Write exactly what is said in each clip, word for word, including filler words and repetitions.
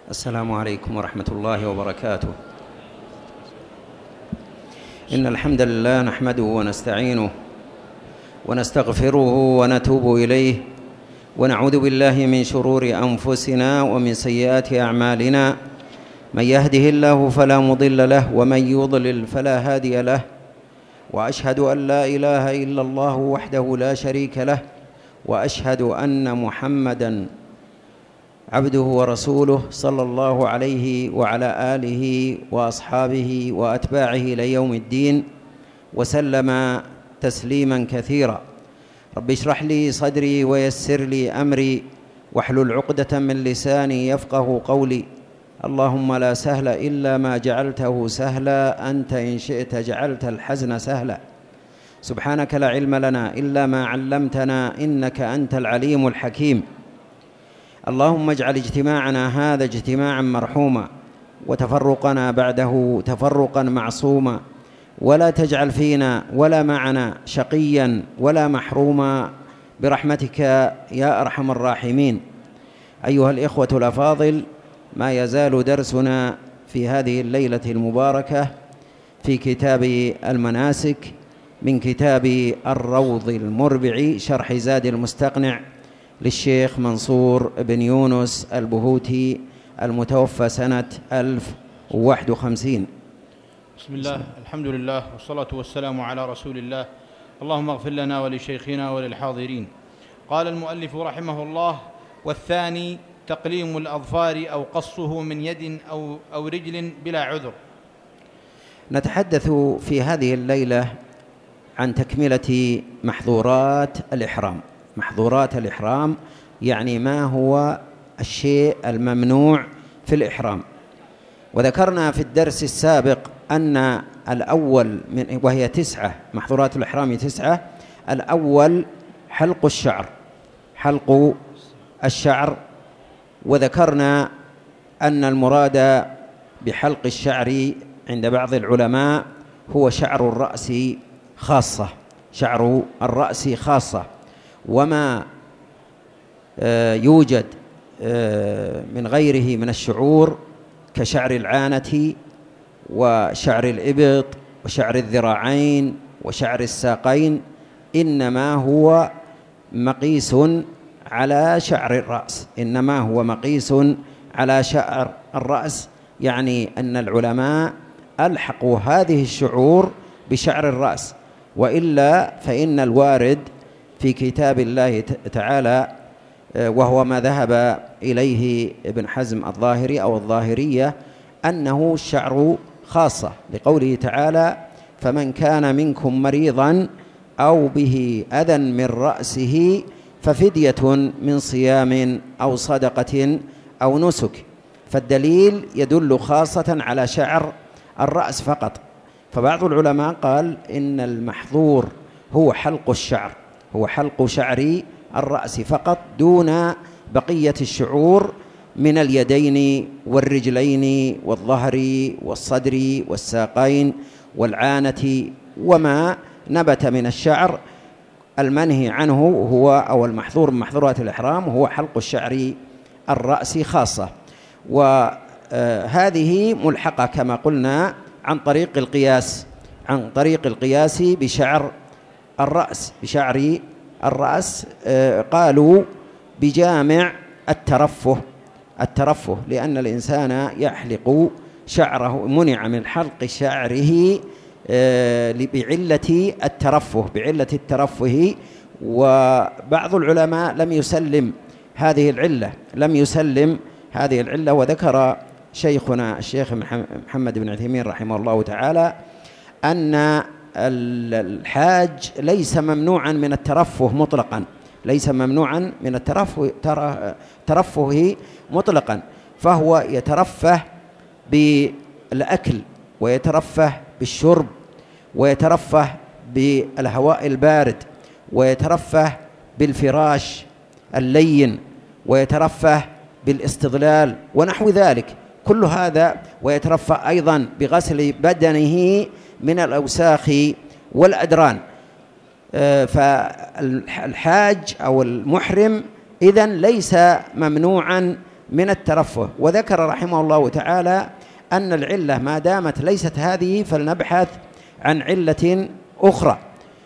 السلام عليكم ورحمة الله وبركاته. إن الحمد لله نحمده ونستعينه ونستغفره ونتوب إليه، ونعوذ بالله من شرور أنفسنا ومن سيئات أعمالنا. من يهده الله فلا مضل له ومن يضلل فلا هادي له، وأشهد أن لا إله إلا الله وحده لا شريك له، وأشهد أن محمدًا عبده ورسوله صلى الله عليه وعلى آله وأصحابه وأتباعه إلى يوم الدين، وسلم تسليما كثيرا. رب اشرح لي صدري ويسر لي أمري واحلل عقدة من لساني يفقه قولي. اللهم لا سهل إلا ما جعلته سهلا، أنت إن شئت جعلت الحزن سهلا. سبحانك لا علم لنا إلا ما علمتنا، إنك أنت العليم الحكيم. اللهم اجعل اجتماعنا هذا اجتماعا مرحوما، وتفرقنا بعده تفرقا معصوما، ولا تجعل فينا ولا معنا شقيا ولا محروما برحمتك يا أرحم الراحمين. أيها الإخوة الأفاضل، ما يزال درسنا في هذه الليلة المباركة في كتاب المناسك من كتاب الروض المربع شرح زاد المستقنع للشيخ منصور بن يونس البهوتي المتوفى سنة ألف وواحد وخمسين. بسم الله، الحمد لله والصلاة والسلام على رسول الله. اللهم اغفر لنا ولشيخنا وللحاضرين. قال المؤلف رحمه الله: والثاني تقليم الأظفار أو قصه من يد أو, أو رجل بلا عذر. نتحدث في هذه الليلة عن تكملة محظورات الإحرام. محظورات الإحرام يعني ما هو الشيء الممنوع في الإحرام. وذكرنا في الدرس السابق أن الأول من وهي تسعة، محظورات الإحرام تسعة. الأول حلق الشعر، حلق الشعر. وذكرنا أن المراد بحلق الشعر عند بعض العلماء هو شعر الرأس خاصة، شعر الرأس خاصة، وما يوجد من غيره من الشعور كشعر العانة وشعر الإبط وشعر الذراعين وشعر الساقين إنما هو مقيس على شعر الرأس، إنما هو مقيس على شعر الرأس. يعني أن العلماء ألحقوا هذه الشعور بشعر الرأس، وإلا فإن الوارد في كتاب الله تعالى، وهو ما ذهب إليه ابن حزم الظاهري أو الظاهرية، أنه الشعر خاصة، لقوله تعالى: فمن كان منكم مريضا أو به أذى من رأسه ففدية من صيام أو صدقة أو نسك. فالدليل يدل خاصة على شعر الرأس فقط. فبعض العلماء قال إن المحظور هو حلق الشعر، هو حلق شعر الرأس فقط دون بقية الشعور من اليدين والرجلين والظهر والصدر والساقين والعانة وما نبت من الشعر. المنهي عنه هو أو المحظور من محظورات الإحرام هو حلق الشعر الرأس خاصة. وهذه ملحقة كما قلنا عن طريق القياس، عن طريق القياس بشعر الرأس، بشعر الرأس. قالوا بجامع الترفه، الترفه لأن الإنسان يحلق شعره، منع من حلق شعره بعلة الترفه، بعلة الترفه. وبعض العلماء لم يسلم هذه العلة، لم يسلم هذه العلة. وذكر شيخنا الشيخ محمد بن عثيمين رحمه الله تعالى أن الحاج ليس ممنوعا من الترفه مطلقا، ليس ممنوعا من الترفه ترفه مطلقا، فهو يترفه بالأكل ويترفه بالشرب ويترفه بالهواء البارد ويترفه بالفراش اللين ويترفه بالاستظلال ونحو ذلك، كل هذا. ويترفه أيضا بغسل بدنه من الأوساخ والأدران. فالحاج أو المحرم إذن ليس ممنوعا من الترفه. وذكر رحمه الله تعالى أن العلة ما دامت ليست هذه فلنبحث عن علة أخرى.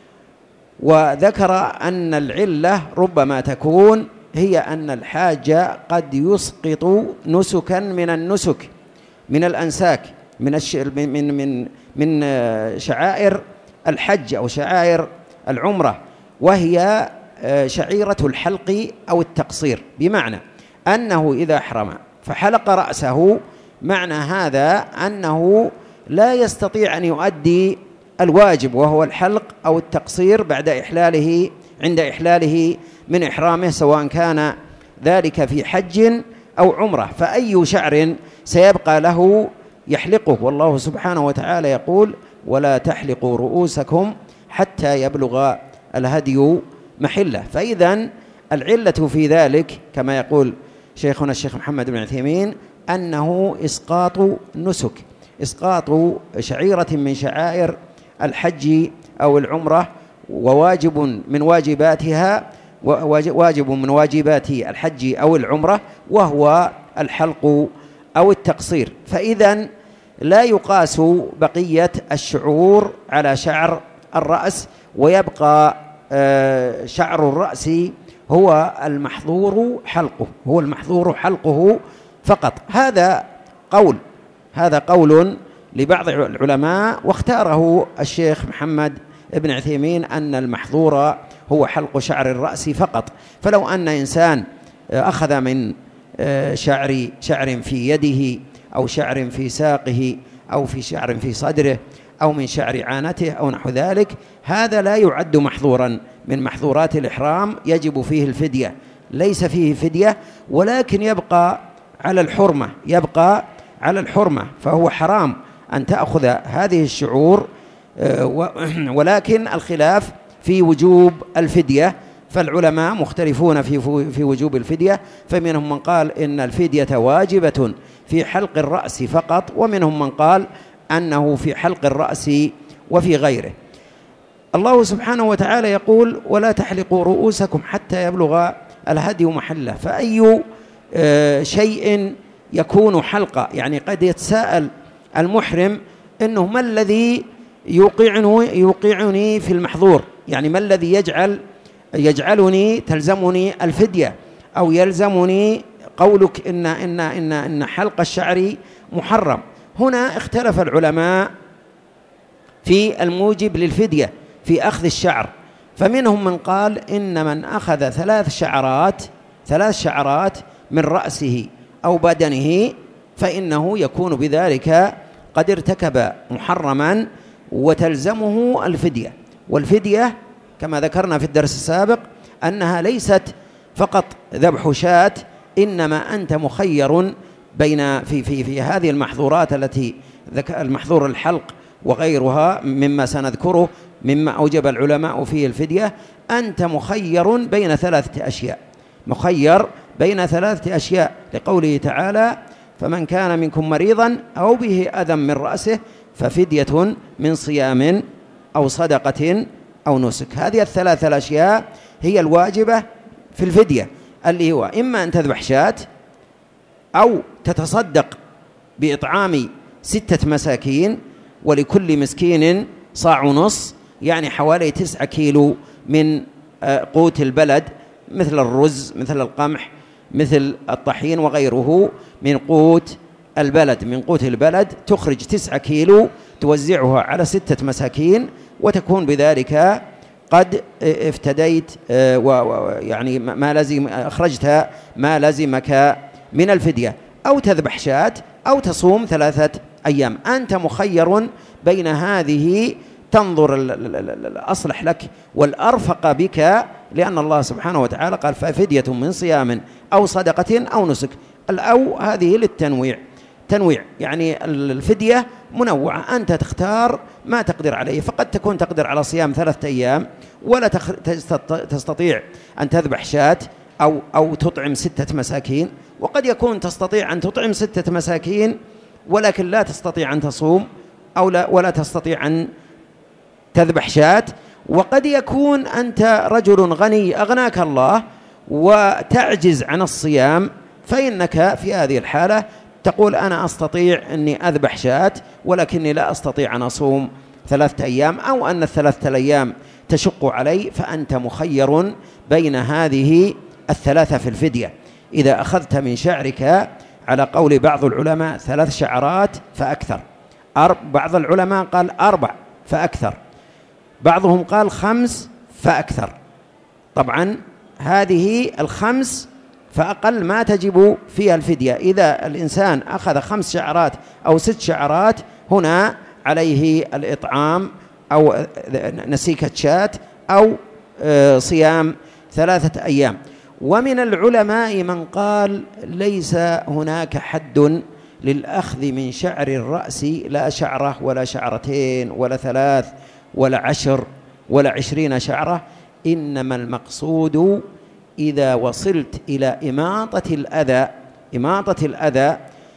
وذكر أن العلة ربما تكون هي أن الحاج قد يسقط نسكا من النسك من الأنساك من الش... من من من شعائر الحج أو شعائر العمرة، وهي شعيرة الحلق أو التقصير، بمعنى أنه إذا أحرم فحلق رأسه، معنى هذا أنه لا يستطيع أن يؤدي الواجب وهو الحلق أو التقصير بعد إحلاله عند إحلاله من إحرامه، سواء كان ذلك في حج أو عمرة، فأي شعر سيبقى له يحلقه. والله سبحانه وتعالى يقول: ولا تحلقوا رؤوسكم حتى يبلغ الهدي محله. فإذا العلة في ذلك كما يقول شيخنا الشيخ محمد بن عثيمين أنه إسقاط نسك، إسقاط شعيرة من شعائر الحج أو العمرة، وواجب من واجباتها واجب من واجبات الحج أو العمرة وهو الحلق أو التقصير. فإذا لا يقاس بقية الشعور على شعر الرأس، ويبقى شعر الرأس هو المحظور حلقه هو المحظور حلقه فقط. هذا قول هذا قول لبعض العلماء، واختاره الشيخ محمد بن عثيمين أن المحظور هو حلق شعر الرأس فقط. فلو أن إنسان أخذ من شعر شعر في يده أو شعر في ساقه أو في شعر في صدره أو من شعر عانته أو نحو ذلك، هذا لا يعد محظورا من محظورات الإحرام، يجب فيه الفدية، ليس فيه فدية، ولكن يبقى على الحرمة يبقى على الحرمة فهو حرام أن تأخذ هذه الشعور، ولكن الخلاف في وجوب الفدية، فالعلماء مختلفون في في وجوب الفدية، فمنهم من قال إن الفدية واجبة في حلق الرأس فقط، ومنهم من قال أنه في حلق الرأس وفي غيره. الله سبحانه وتعالى يقول: ولا تحلقوا رؤوسكم حتى يبلغ الهدي محله. فأي شيء يكون حلقة؟ يعني قد يتساءل المحرم إنه ما الذي يوقعني يوقعني في المحظور، يعني ما الذي يجعل يجعلني تلزمني الفدية أو يلزمني قولك إن إن إن إن حلق الشعر محرم. هنا اختلف العلماء في الموجب للفدية في أخذ الشعر، فمنهم من قال إن من أخذ ثلاث شعرات ثلاث شعرات من رأسه أو بدنه فإنه يكون بذلك قد ارتكب محرما وتلزمه الفدية. والفدية كما ذكرنا في الدرس السابق أنها ليست فقط ذبح شاة، إنما أنت مخير بين في في في هذه المحظورات التي المحظور الحلق وغيرها مما سنذكره مما أوجب العلماء فيه الفدية، أنت مخير بين ثلاثة أشياء مخير بين ثلاثة أشياء لقوله تعالى: فمن كان منكم مريضا أو به أذى من رأسه ففدية من صيام أو صدقة أو نسك. هذه الثلاثة الأشياء هي الواجبة في الفدية، اللي هو إما أن تذبح شاة أو تتصدق بإطعام ستة مساكين، ولكل مسكين صاع ونص، يعني حوالي تسعة كيلو من قوت البلد، مثل الرز مثل القمح مثل الطحين وغيره من قوت البلد من قوت البلد تخرج تسعة كيلو توزعها على ستة مساكين، وتكون بذلك قد افتديت ويعني ما لازم أخرجت ما لازمك من الفدية. أو تذبح شاة أو تصوم ثلاثة أيام، أنت مخير بين هذه، تنظر الأصلح لك والأرفق بك، لأن الله سبحانه وتعالى قال: ففدية من صيام أو صدقة أو نسك. الأو هذه للتنويع تنويع يعني الفدية منوعة، أنت تختار ما تقدر عليه، فقد تكون تقدر على صيام ثلاثة أيام ولا تستطيع أن تذبح شاة أو, أو تطعم ستة مساكين، وقد يكون تستطيع أن تطعم ستة مساكين ولكن لا تستطيع أن تصوم أو لا ولا تستطيع أن تذبح شاة. وقد يكون أنت رجل غني أغناك الله وتعجز عن الصيام، فإنك في هذه الحالة تقول أنا أستطيع أني أذبح شاة ولكني لا أستطيع أن أصوم ثلاثة أيام، أو أن الثلاثة الأيام تشق علي، فأنت مخير بين هذه الثلاثة في الفدية. إذا أخذت من شعرك على قول بعض العلماء ثلاث شعرات فأكثر، بعض العلماء قال أربع فأكثر، بعضهم قال خمس فأكثر. طبعا هذه الخمس فأقل ما تجب فيها الفدية. إذا الإنسان أخذ خمس شعرات أو ست شعرات هنا عليه الإطعام أو نسيكة شاة أو صيام ثلاثة أيام. ومن العلماء من قال ليس هناك حد للأخذ من شعر الرأس، لا شعرة ولا شعرتين ولا ثلاث ولا عشر ولا عشرين شعرة، إنما المقصود إذا وصلت إلى إماطة الأذى إماطة الأذى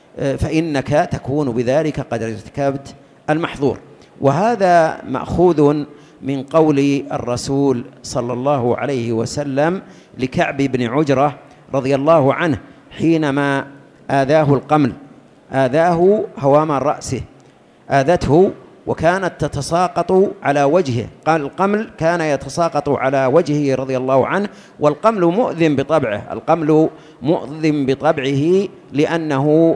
فإنك تكون بذلك قد ارتكبت المحظور. وهذا مأخوذ من قول الرسول صلى الله عليه وسلم لكعب بن عجرة رضي الله عنه حينما آذاه القمل، آذاه هوام رأسه، آذته وكانت تتساقط على وجهه، قال القمل كان يتساقط على وجهه رضي الله عنه، والقمل مؤذن بطبعه، القمل مؤذن بطبعه لأنه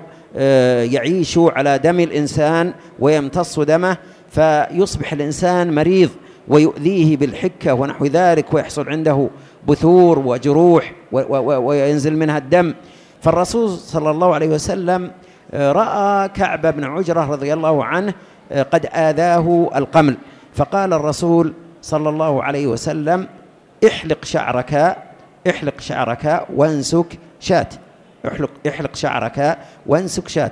يعيش على دم الإنسان ويمتص دمه، فيصبح الإنسان مريض ويؤذيه بالحكة ونحو ذلك، ويحصل عنده بثور وجروح وينزل منها الدم. فالرسول صلى الله عليه وسلم رأى كعب بن عجرة رضي الله عنه قد آذاه القمل، فقال الرسول صلى الله عليه وسلم احلق شعرك احلق شعرك وانسك شاة، احلق, احلق شعرك وانسك شاة.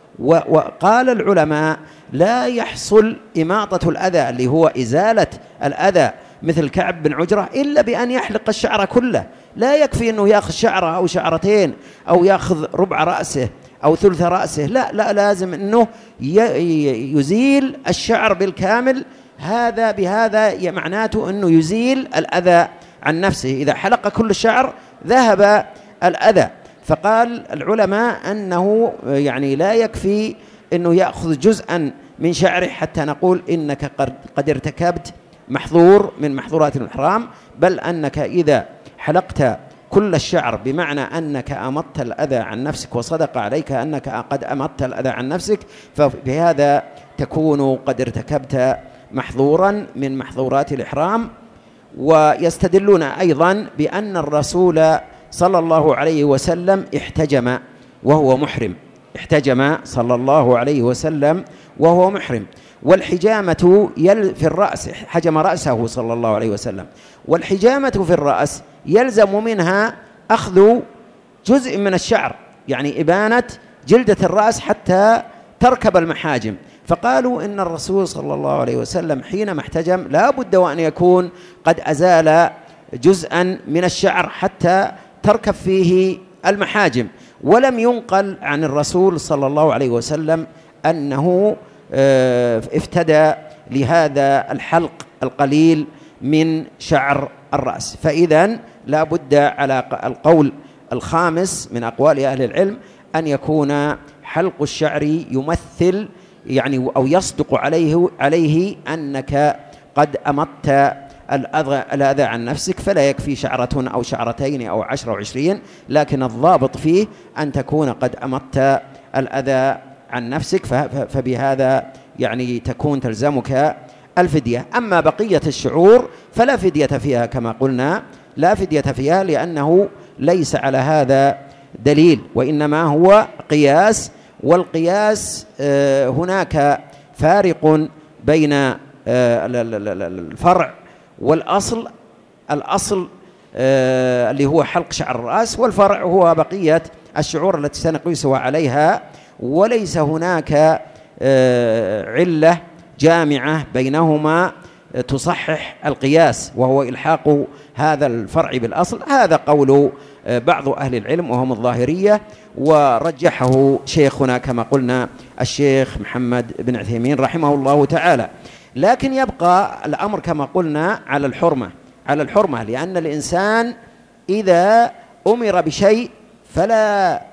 وقال العلماء لا يحصل إماطة الأذى اللي هو إزالة الأذى مثل كعب بن عجرة إلا بأن يحلق الشعر كله، لا يكفي أنه يأخذ شعرة أو شعرتين أو يأخذ ربع رأسه أو ثلث رأسه، لا لا لازم أنه يزيل الشعر بالكامل. هذا بهذا معناته أنه يزيل الأذى عن نفسه، إذا حلق كل الشعر ذهب الأذى. فقال العلماء أنه يعني لا يكفي أنه يأخذ جزءا من شعره حتى نقول إنك قد ارتكبت محظور من محظورات الإحرام، بل أنك إذا حلقت كل الشعر بمعنى أنك أمطت الأذى عن نفسك، وصدق عليك أنك قد أمطت الأذى عن نفسك، فبهذا تكون قد ارتكبت محظورا من محظورات الإحرام. ويستدلون أيضا بأن الرسول صلى الله عليه وسلم احتجم وهو محرم، احتجم صلى الله عليه وسلم وهو محرم، والحجامة يل في الرأس، حجم رأسه صلى الله عليه وسلم، والحجامة في الرأس يلزم منها أخذ جزء من الشعر، يعني إبانة جلدة الرأس حتى تركب المحاجم. فقالوا إن الرسول صلى الله عليه وسلم حينما احتجم لا بد وأن يكون قد أزال جزءا من الشعر حتى تركب فيه المحاجم. ولم ينقل عن الرسول صلى الله عليه وسلم أنه افتدى لهذا الحلق القليل من شعر الرأس. فإذا لا بد على القول الخامس من أقوال أهل العلم أن يكون حلق الشعر يمثل يعني أو يصدق عليه عليه أنك قد أمطت الأذى عن نفسك، فلا يكفي شعرة أو شعرتين أو عشر وعشرين، لكن الضابط فيه أن تكون قد أمطت الأذى عن نفسك، فبهذا يعني تكون تلزمك الفدية. أما بقية الشعور فلا فدية فيها كما قلنا، لا فدية فيها لأنه ليس على هذا دليل، وإنما هو قياس، والقياس هناك فارق بين الفرع والأصل. الأصل اللي هو حلق شعر الرأس، والفرع هو بقية الشعور التي سنقيسها عليها، وليس هناك علة جامعة بينهما تصحح القياس وهو إلحاق هذا الفرع بالأصل. هذا قول بعض أهل العلم وهم الظاهرية، ورجحه شيخنا كما قلنا الشيخ محمد بن عثيمين رحمه الله تعالى. لكن يبقى الأمر كما قلنا على الحرمة على الحرمة لأن الإنسان إذا أمر بشيء فلا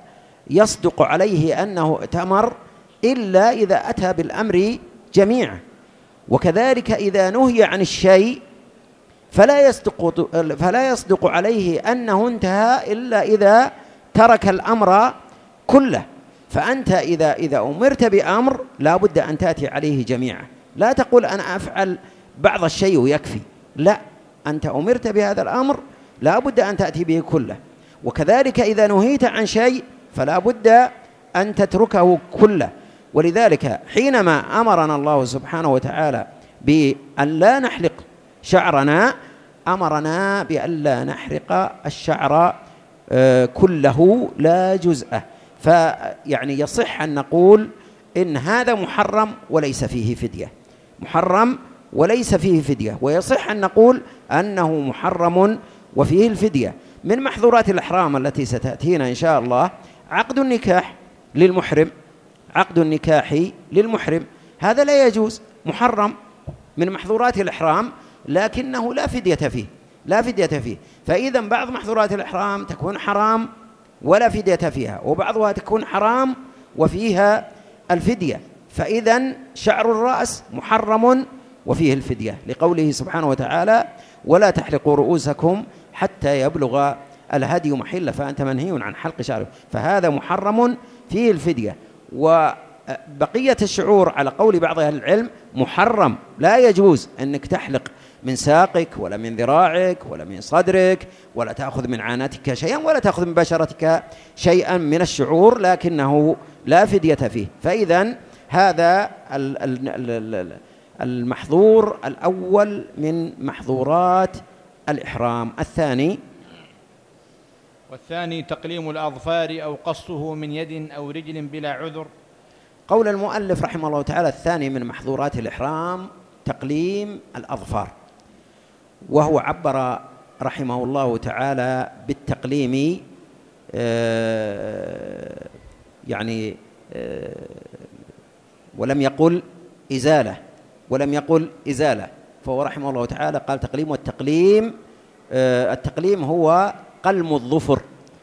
يصدق عليه أنه ائتمر إلا إذا أتى بالأمر جميعا. وكذلك إذا نهي عن الشيء فلا يصدق فلا يصدق عليه أنه انتهى إلا إذا ترك الأمر كله. فأنت إذا إذا أمرت بأمر لا بد أن تأتي عليه جميعا، لا تقول أنا أفعل بعض الشيء ويكفي، لا، أنت أمرت بهذا الأمر لا بد أن تأتي به كله. وكذلك إذا نهيت عن شيء فلا بد أن تتركه كله. ولذلك حينما أمرنا الله سبحانه وتعالى بأن لا نحلق شعرنا أمرنا بأن لا نحرق الشعر كله لا جزءه. فيعني يصح أن نقول إن هذا محرم وليس فيه فدية، محرم وليس فيه فدية. ويصح أن نقول أنه محرم وفيه الفدية. من محظورات الإحرام التي ستأتينا إن شاء الله عقد النكاح للمحرم، عقد النكاح للمحرم هذا لا يجوز، محرم من محظورات الإحرام، لكنه لا فدية فيه، لا فدية فيه. فإذا بعض محظورات الإحرام تكون حرام ولا فدية فيها، وبعضها تكون حرام وفيها الفدية. فإذا شعر الرأس محرم وفيه الفدية، لقوله سبحانه وتعالى ولا تحلقوا رؤوسكم حتى يبلغ الهدي محله، فأنت منهي عن حلق شعره، فهذا محرم فيه الفدية. وبقية الشعور على قول بعض أهل العلم محرم، لا يجوز أنك تحلق من ساقك ولا من ذراعك ولا من صدرك، ولا تأخذ من عانتك شيئا، ولا تأخذ من بشرتك شيئا من الشعور، لكنه لا فدية فيه. فإذا هذا المحظور الأول من محظورات الإحرام. الثاني والثاني تقليم الأظفار أو قصه من يد أو رجل بلا عذر. قول المؤلف رحمه الله تعالى الثاني من محظورات الإحرام تقليم الأظفار، وهو عبر رحمه الله تعالى بالتقليم آه يعني آه ولم يقل إزالة، ولم يقل إزالة، فهو رحمه الله تعالى قال تقليم. والتقليم آه التقليم هو قلم الظفر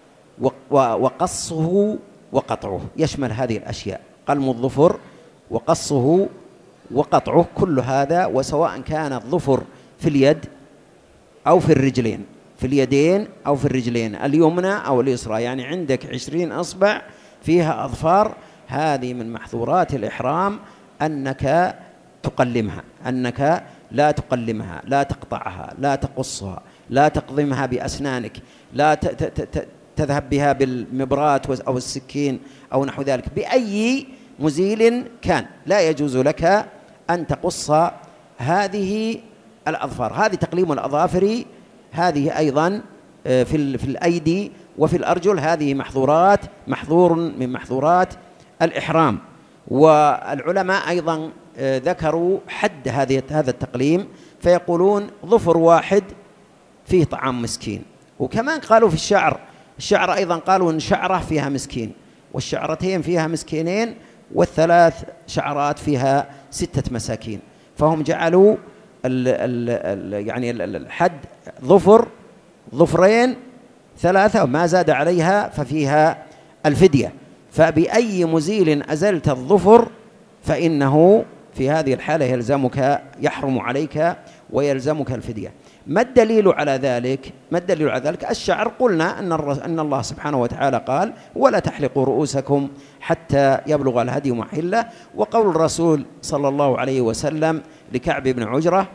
وقصه وقطعه، يشمل هذه الأشياء، قلم الظفر وقصه وقطعه كل هذا، وسواء كان الظفر في اليد أو في الرجلين، في اليدين أو في الرجلين اليمنى أو اليسرى، يعني عندك عشرين أصبع فيها أظفار، هذه من محظورات الإحرام أنك تقلمها، أنك لا تقلمها، لا تقطعها، لا تقصها، لا تقضمها بأسنانك، لا تذهب بها بالمبرات أو السكين أو نحو ذلك، بأي مزيل كان لا يجوز لك أن تقص هذه الأظفار. هذه تقليم الأظافر، هذه أيضا في في الأيدي وفي الأرجل، هذه محظورات، محظور من محظورات الإحرام. والعلماء أيضا ذكروا حد هذه هذا التقليم، فيقولون ظفر واحد فيه طعام مسكين. وكمان قالوا في الشعر، الشعر أيضا قالوا إن شعرة فيها مسكين، والشعرتين فيها مسكينين، والثلاث شعرات فيها ستة مساكين، فهم جعلوا ال ال ال يعني الحد ظفر، ظفرين، ثلاثة، وما زاد عليها ففيها الفدية. فبأي مزيل أزلت الظفر فإنه في هذه الحالة يلزمك، يحرم عليك ويلزمك الفدية. ما الدليل على ذلك؟ ما الدليل على ذلك؟ الشعر قلنا أن أن الله سبحانه وتعالى قال ولا تحلقوا رؤوسكم حتى يبلغ الهدي محله، وقول الرسول صلى الله عليه وسلم لكعب بن عجرة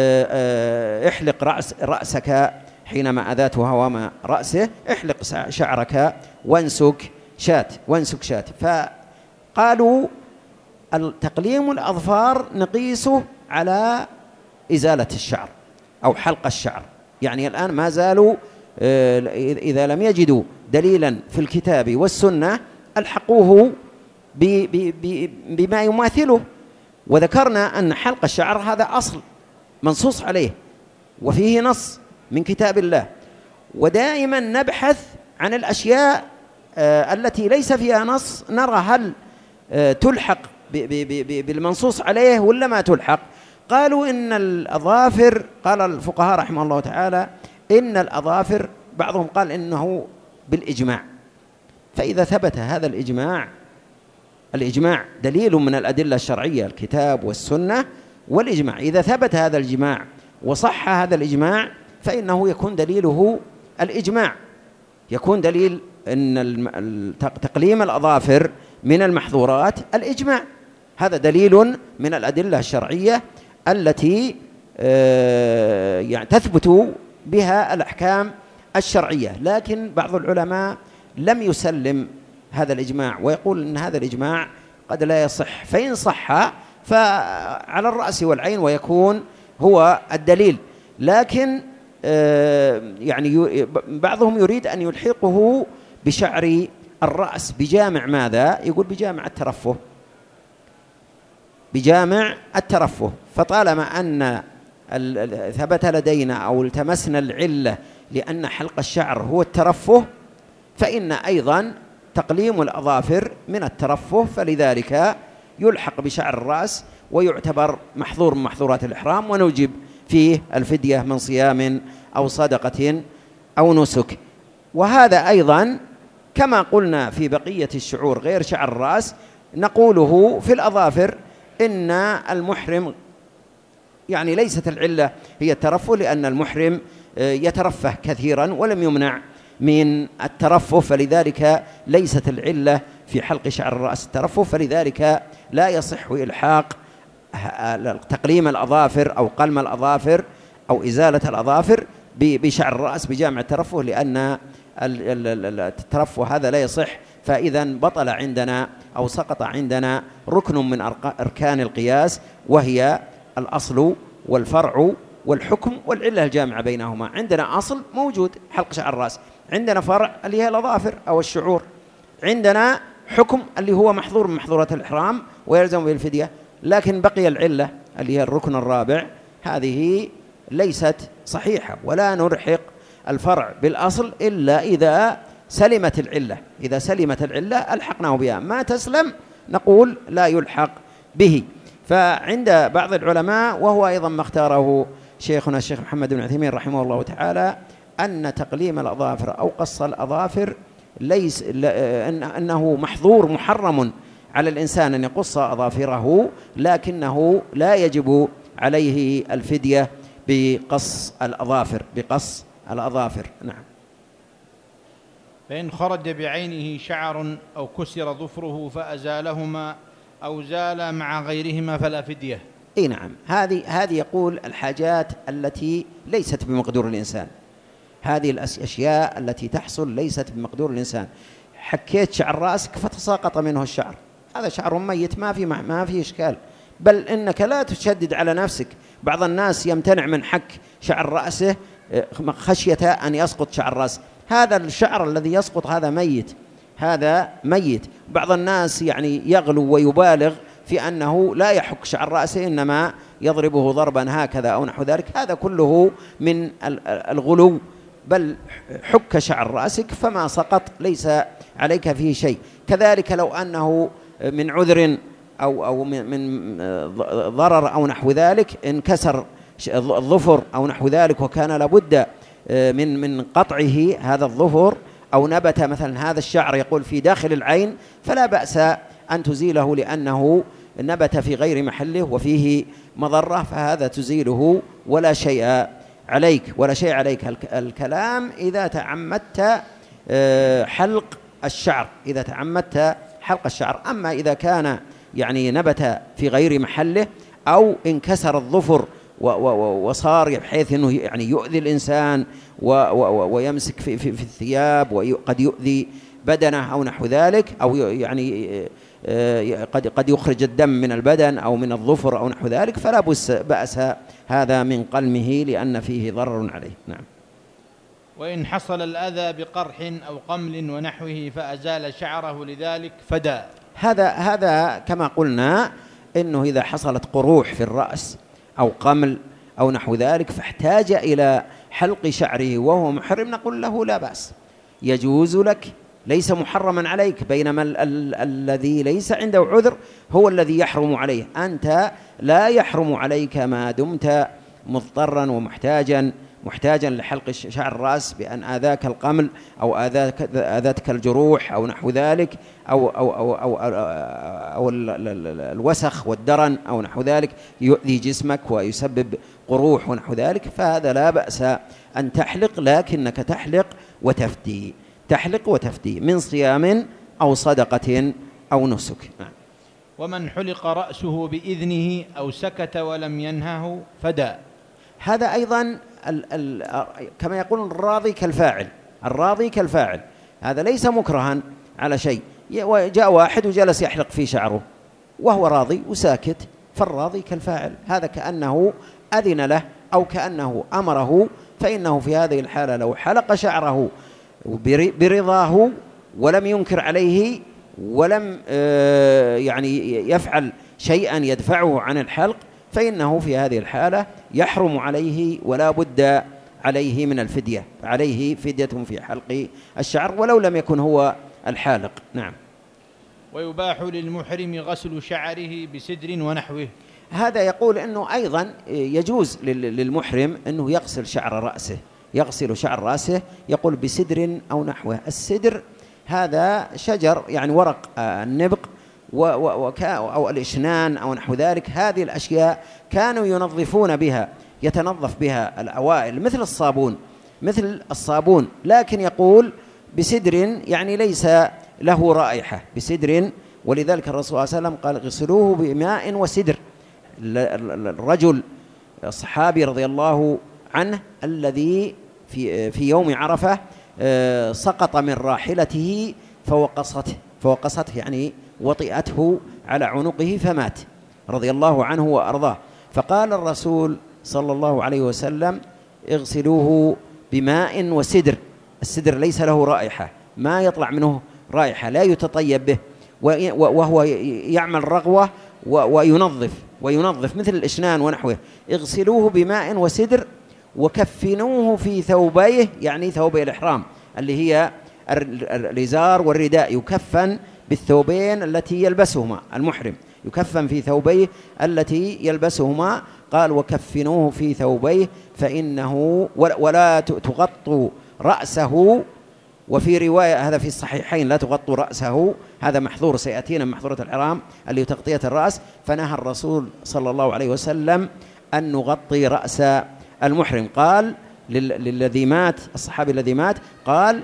احلق رأس رأسك حينما أذاته هوام رأسه، احلق شعرك وانسك شات، وانسك شات. فقالوا تقليم الأظفار نقيسه على إزالة الشعر أو حلق الشعر، يعني الآن ما زالوا إذا لم يجدوا دليلا في الكتاب والسنة ألحقوه بما يماثله. وذكرنا أن حلق الشعر هذا أصل منصوص عليه وفيه نص من كتاب الله، ودائما نبحث عن الأشياء التي ليس فيها نص، نرى هل تلحق بالمنصوص عليه ولا ما تلحق. قالوا إن الأظافر، قال الفقهاء رحمه الله تعالى إن الأظافر، بعضهم قال إنه بالإجماع، فإذا ثبت هذا الإجماع، الإجماع دليل من الأدلة الشرعية، الكتاب والسنة والإجماع، إذا ثبت هذا الإجماع وصح هذا الإجماع فإنه يكون دليله الإجماع، يكون دليل أن تقليم الأظافر من المحظورات الإجماع، هذا دليل من الأدلة الشرعية التي يعني تثبت بها الأحكام الشرعية. لكن بعض العلماء لم يسلم هذا الإجماع ويقول أن هذا الإجماع قد لا يصح، فإن صح فعلى الرأس والعين ويكون هو الدليل. لكن يعني بعضهم يريد أن يلحقه بشعر الرأس بجامع ماذا؟ يقول بجامع الترفه، بجامع الترفه. فطالما أن ثبت لدينا أو التمسنا العلة لأن حلق الشعر هو الترفه، فإن أيضا تقليم الأظافر من الترفه، فلذلك يلحق بشعر الرأس ويعتبر محظور من محظورات الإحرام، ونوجب فيه الفدية من صيام أو صدقة أو نسك. وهذا أيضا كما قلنا في بقية الشعور غير شعر الرأس نقوله في الأظافر، إن المحرم يعني ليست العلة هي الترفه، لأن المحرم يترفه كثيرا ولم يمنع من الترفه، فلذلك ليست العلة في حلق شعر الرأس الترفه، فلذلك لا يصح إلحاق تقليم الأظافر أو قلم الأظافر أو إزالة الأظافر بشعر الرأس بجامع الترفه، لأن الترفه هذا لا يصح. فإذا بطل عندنا أو سقط عندنا ركن من أركان القياس، وهي الأصل والفرع والحكم والعلة الجامعة بينهما. عندنا أصل موجود حلق شعر الرأس، عندنا فرع اللي هي الأظافر أو الشعور، عندنا حكم اللي هو محظور من محظورات الإحرام ويلزم به الفدية، لكن بقي العلة اللي هي الركن الرابع، هذه ليست صحيحة، ولا نلحق الفرع بالأصل إلا إذا سلمت العلة. إذا سلمت العلة ألحقناه بها، ما تسلم نقول لا يلحق به. فعند بعض العلماء، وهو أيضا ما اختاره شيخنا الشيخ محمد بن عثيمين رحمه الله تعالى، أن تقليم الأظافر أو قص الأظافر ليس أنه محظور محرم على الإنسان أن يقص أظافره، لكنه لا يجب عليه الفدية بقص الأظافر بقص الأظافر. نعم. فإن خرج بعينه شعر أو كسر ظفره فأزالهما أو زال مع غيرهما فلا فدية. اي نعم، هذه هذه يقول الحاجات التي ليست بمقدور الإنسان، هذه الأشياء التي تحصل ليست بمقدور الإنسان. حكيت شعر رأسك فتساقط منه الشعر، هذا شعر ميت، ما في ما في إشكال، بل إنك لا تشدد على نفسك. بعض الناس يمتنع من حك شعر رأسه خشية أن يسقط شعر رأس، هذا الشعر الذي يسقط هذا ميت، هذا ميت. بعض الناس يعني يغلو ويبالغ في أنه لا يحك شعر رأسه، إنما يضربه ضربا هكذا أو نحو ذلك، هذا كله من الغلو. بل حك شعر رأسك فما سقط ليس عليك فيه شيء. كذلك لو أنه من عذر أو أو من ضرر أو نحو ذلك، انكسر الظفر أو نحو ذلك وكان لابد من من قطعه هذا الظفر، أو نبت مثلا هذا الشعر يقول في داخل العين، فلا بأس أن تزيله لأنه نبت في غير محله وفيه مضرة، فهذا تزيله ولا شيء عليك ولا شيء عليك. الكلام إذا تعمدت حلق الشعر، إذا تعمدت حلق الشعر. أما إذا كان يعني نبت في غير محله أو انكسر الظفر وصار بحيث أنه يعني يؤذي الإنسان ويمسك في, في, في الثياب وقد يؤذي بدنه أو نحو ذلك، أو يعني قد قد يخرج الدم من البدن أو من الظفر أو نحو ذلك، فلا بأس هذا من قلمه لأن فيه ضرر عليه. نعم. وإن حصل الأذى بقرح أو قمل ونحوه فأزال شعره لذلك فدى. هذا هذا كما قلنا إنه إذا حصلت قروح في الرأس أو قمل أو نحو ذلك فاحتاج إلى حلق شعره وهو محرم، نقول له لا بأس، يجوز لك، ليس محرما عليك، بينما ال- ال- الذي ليس عنده عذر هو الذي يحرم عليه. أنت لا يحرم عليك ما دمت مضطرا ومحتاجا محتاجا لحلق شعر الرأس بأن آذاك القمل أو آذاك آذتك الجروح أو نحو ذلك، أو أو أو أو, أو, أو الوسخ والدرن أو نحو ذلك يؤذي جسمك ويسبب قروح ونحو ذلك، فهذا لا بأس أن تحلق، لكنك تحلق وتفدي، تحلق وتفدي من صيام أو صدقة أو نسك. ومن حلق رأسه بإذنه أو سكت ولم ينهه فدى. هذا أيضا ال ال كما يقولون الراضي كالفاعل، الراضي كالفاعل، هذا ليس مكرها على شيء. جاء واحد وجلس يحلق في شعره وهو راضي وساكت، فالراضي كالفاعل، هذا كأنه أذن له أو كأنه أمره، فإنه في هذه الحالة لو حلق شعره برضاه ولم ينكر عليه ولم يعني يفعل شيئا يدفعه عن الحلق، فإنه في هذه الحالة يحرم عليه ولا بد عليه من الفدية، عليه فدية في حلق الشعر ولو لم يكن هو الحالق. نعم. ويباح للمحرم غسل شعره بسدر ونحوه. هذا يقول أنه أيضا يجوز للمحرم أنه يغسل شعر رأسه، يغسل شعر رأسه، يقول بسدر أو نحوه. السدر هذا شجر يعني ورق النبق أو الإشنان أو نحو ذلك، هذه الأشياء كانوا ينظفون بها، يتنظف بها الأوائل مثل الصابون، مثل الصابون، لكن يقول بسدر يعني ليس له رائحة، بسدر. ولذلك الرسول صلى الله عليه وسلم قال غسلوه بماء وسدر. الرجل الصحابي رضي الله عنه الذي في في يوم عرفة سقط من راحلته فوقصته فوقصته يعني وطئته على عنقه فمات رضي الله عنه وأرضاه، فقال الرسول صلى الله عليه وسلم اغسلوه بماء وسدر. السدر ليس له رائحة، ما يطلع منه رائحة، لا يتطيب به، وهو يعمل رغوة وينظف وينظف مثل الإشنان ونحوه. اغسلوه بماء وسدر وكفنوه في ثوبيه، يعني ثوبي الإحرام اللي هي الإزار والرداء، يكفن بالثوبين التي يلبسهما المحرم، يكفن في ثوبيه التي يلبسهما. قال وكفنوه في ثوبيه فإنه ولا تغطوا رأسه، وفي رواية هذا في الصحيحين لا تغطوا رأسه، هذا محظور سيأتينا من محظورة الحرام اللي تغطية الرأس، فنهى الرسول صلى الله عليه وسلم أن نغطي رأس المحرم. قال للذي مات، الصحابي الذي مات، قال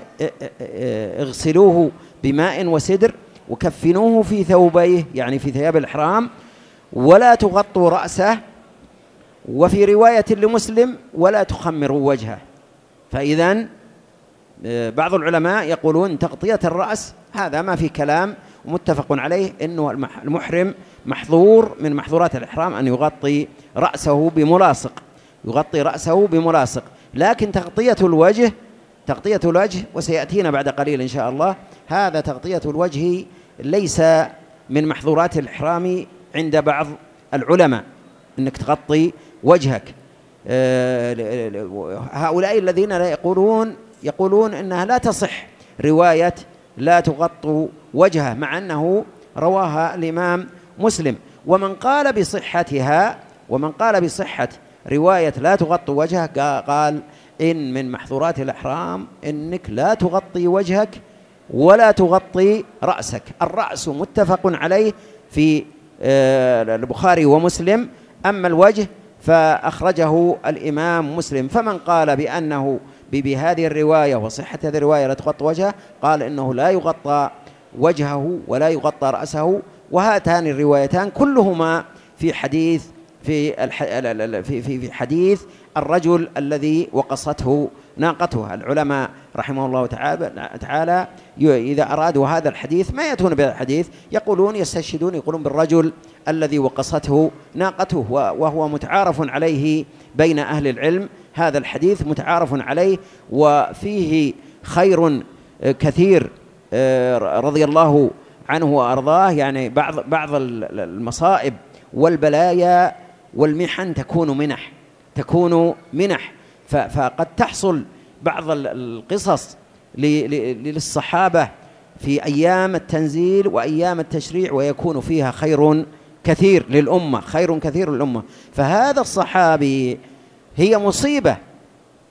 اغسلوه بماء وسدر وكفنوه في ثوبيه يعني في ثياب الإحرام ولا تغطوا رأسه، وفي رواية لمسلم ولا تخمروا وجهه. فإذن بعض العلماء يقولون تغطية الرأس هذا ما في كلام، ومتفق عليه أنه المحرم محظور من محظورات الإحرام أن يغطي رأسه بملاصق، يغطي رأسه بملاصق. لكن تغطية الوجه، تغطية الوجه وسيأتينا بعد قليل إن شاء الله، هذا تغطية الوجه ليس من محظورات الإحرام عند بعض العلماء، أنك تغطي وجهك. هؤلاء الذين لا يقولون يقولون أنها لا تصح رواية لا تغطوا وجهه، مع أنه رواها الإمام مسلم. ومن قال بصحتها، ومن قال بصحة رواية لا تغطوا وجهه قال إن من محظورات الإحرام إنك لا تغطي وجهك ولا تغطي رأسك. الرأس متفق عليه في البخاري ومسلم، أما الوجه فأخرجه الإمام مسلم. فمن قال بأنه بهذه الرواية وصحة هذه الرواية لا تغطى وجهه قال إنه لا يغطى وجهه ولا يغطى رأسه. وهاتان الروايتان كلهما في حديث في في في حديث الرجل الذي وقصته ناقته. العلماء رحمه الله تعالى إذا أرادوا هذا الحديث ما يأتون بهذا الحديث، يقولون يستشهدون يقولون بالرجل الذي وقصته ناقته، وهو متعارف عليه بين أهل العلم. هذا الحديث متعارف عليه وفيه خير كثير رضي الله عنه وأرضاه. يعني بعض بعض المصائب والبلايا والمحن تكون منح، تكون منح فقد تحصل بعض القصص للصحابة في أيام التنزيل وأيام التشريع ويكون فيها خير كثير للأمة، خير كثير للأمة. فهذا الصحابي هي مصيبة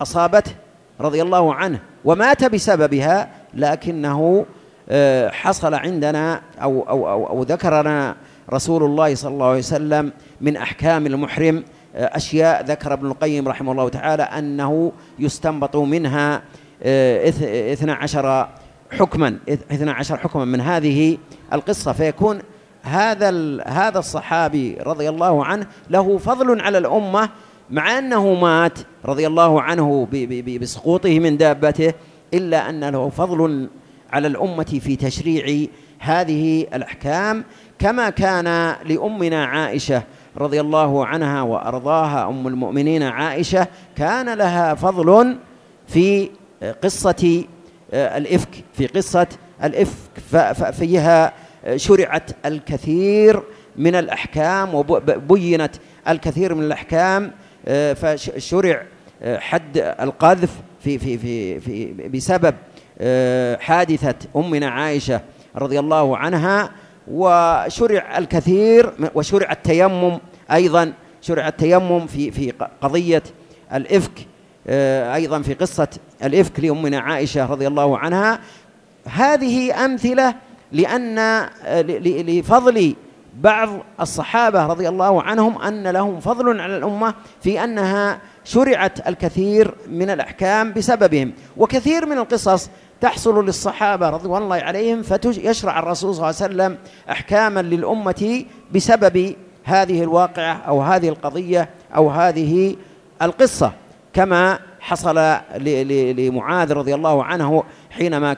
أصابته رضي الله عنه ومات بسببها، لكنه حصل عندنا أو, أو, أو, أو ذكرنا رسول الله صلى الله عليه وسلم من أحكام المحرم أشياء ذكر ابن القيم رحمه الله تعالى أنه يستنبط منها اثنى عشر حكما اثنى عشر حكما من هذه القصة، فيكون هذا هذا الصحابي رضي الله عنه له فضل على الأمة، مع أنه مات رضي الله عنه بسقوطه من دابته، إلا أن له فضل على الأمة في تشريع هذه الأحكام، كما كان لأمنا عائشة رضي الله عنها وأرضاها أم المؤمنين عائشة كان لها فضل في قصة الإفك في قصة الإفك ففيها شرعت الكثير من الأحكام وبينت الكثير من الأحكام، فشرع حد القذف في في في في بسبب حادثة أمنا عائشة رضي الله عنها، وشرع الكثير، وشرع التيمم أيضا، شرع التيمم في في قضية الإفك أيضا في قصة الإفك لأمنا عائشة رضي الله عنها. هذه أمثلة لأن لفضل بعض الصحابة رضي الله عنهم أن لهم فضل على الأمة في أنها شرعت الكثير من الأحكام بسببهم، وكثير من القصص تحصل للصحابة رضوان الله عليهم فيشرع الرسول صلى الله عليه وسلم أحكاما للأمة بسبب هذه الواقعة أو هذه القضية أو هذه القصة، كما حصل لمعاذ رضي الله عنه حينما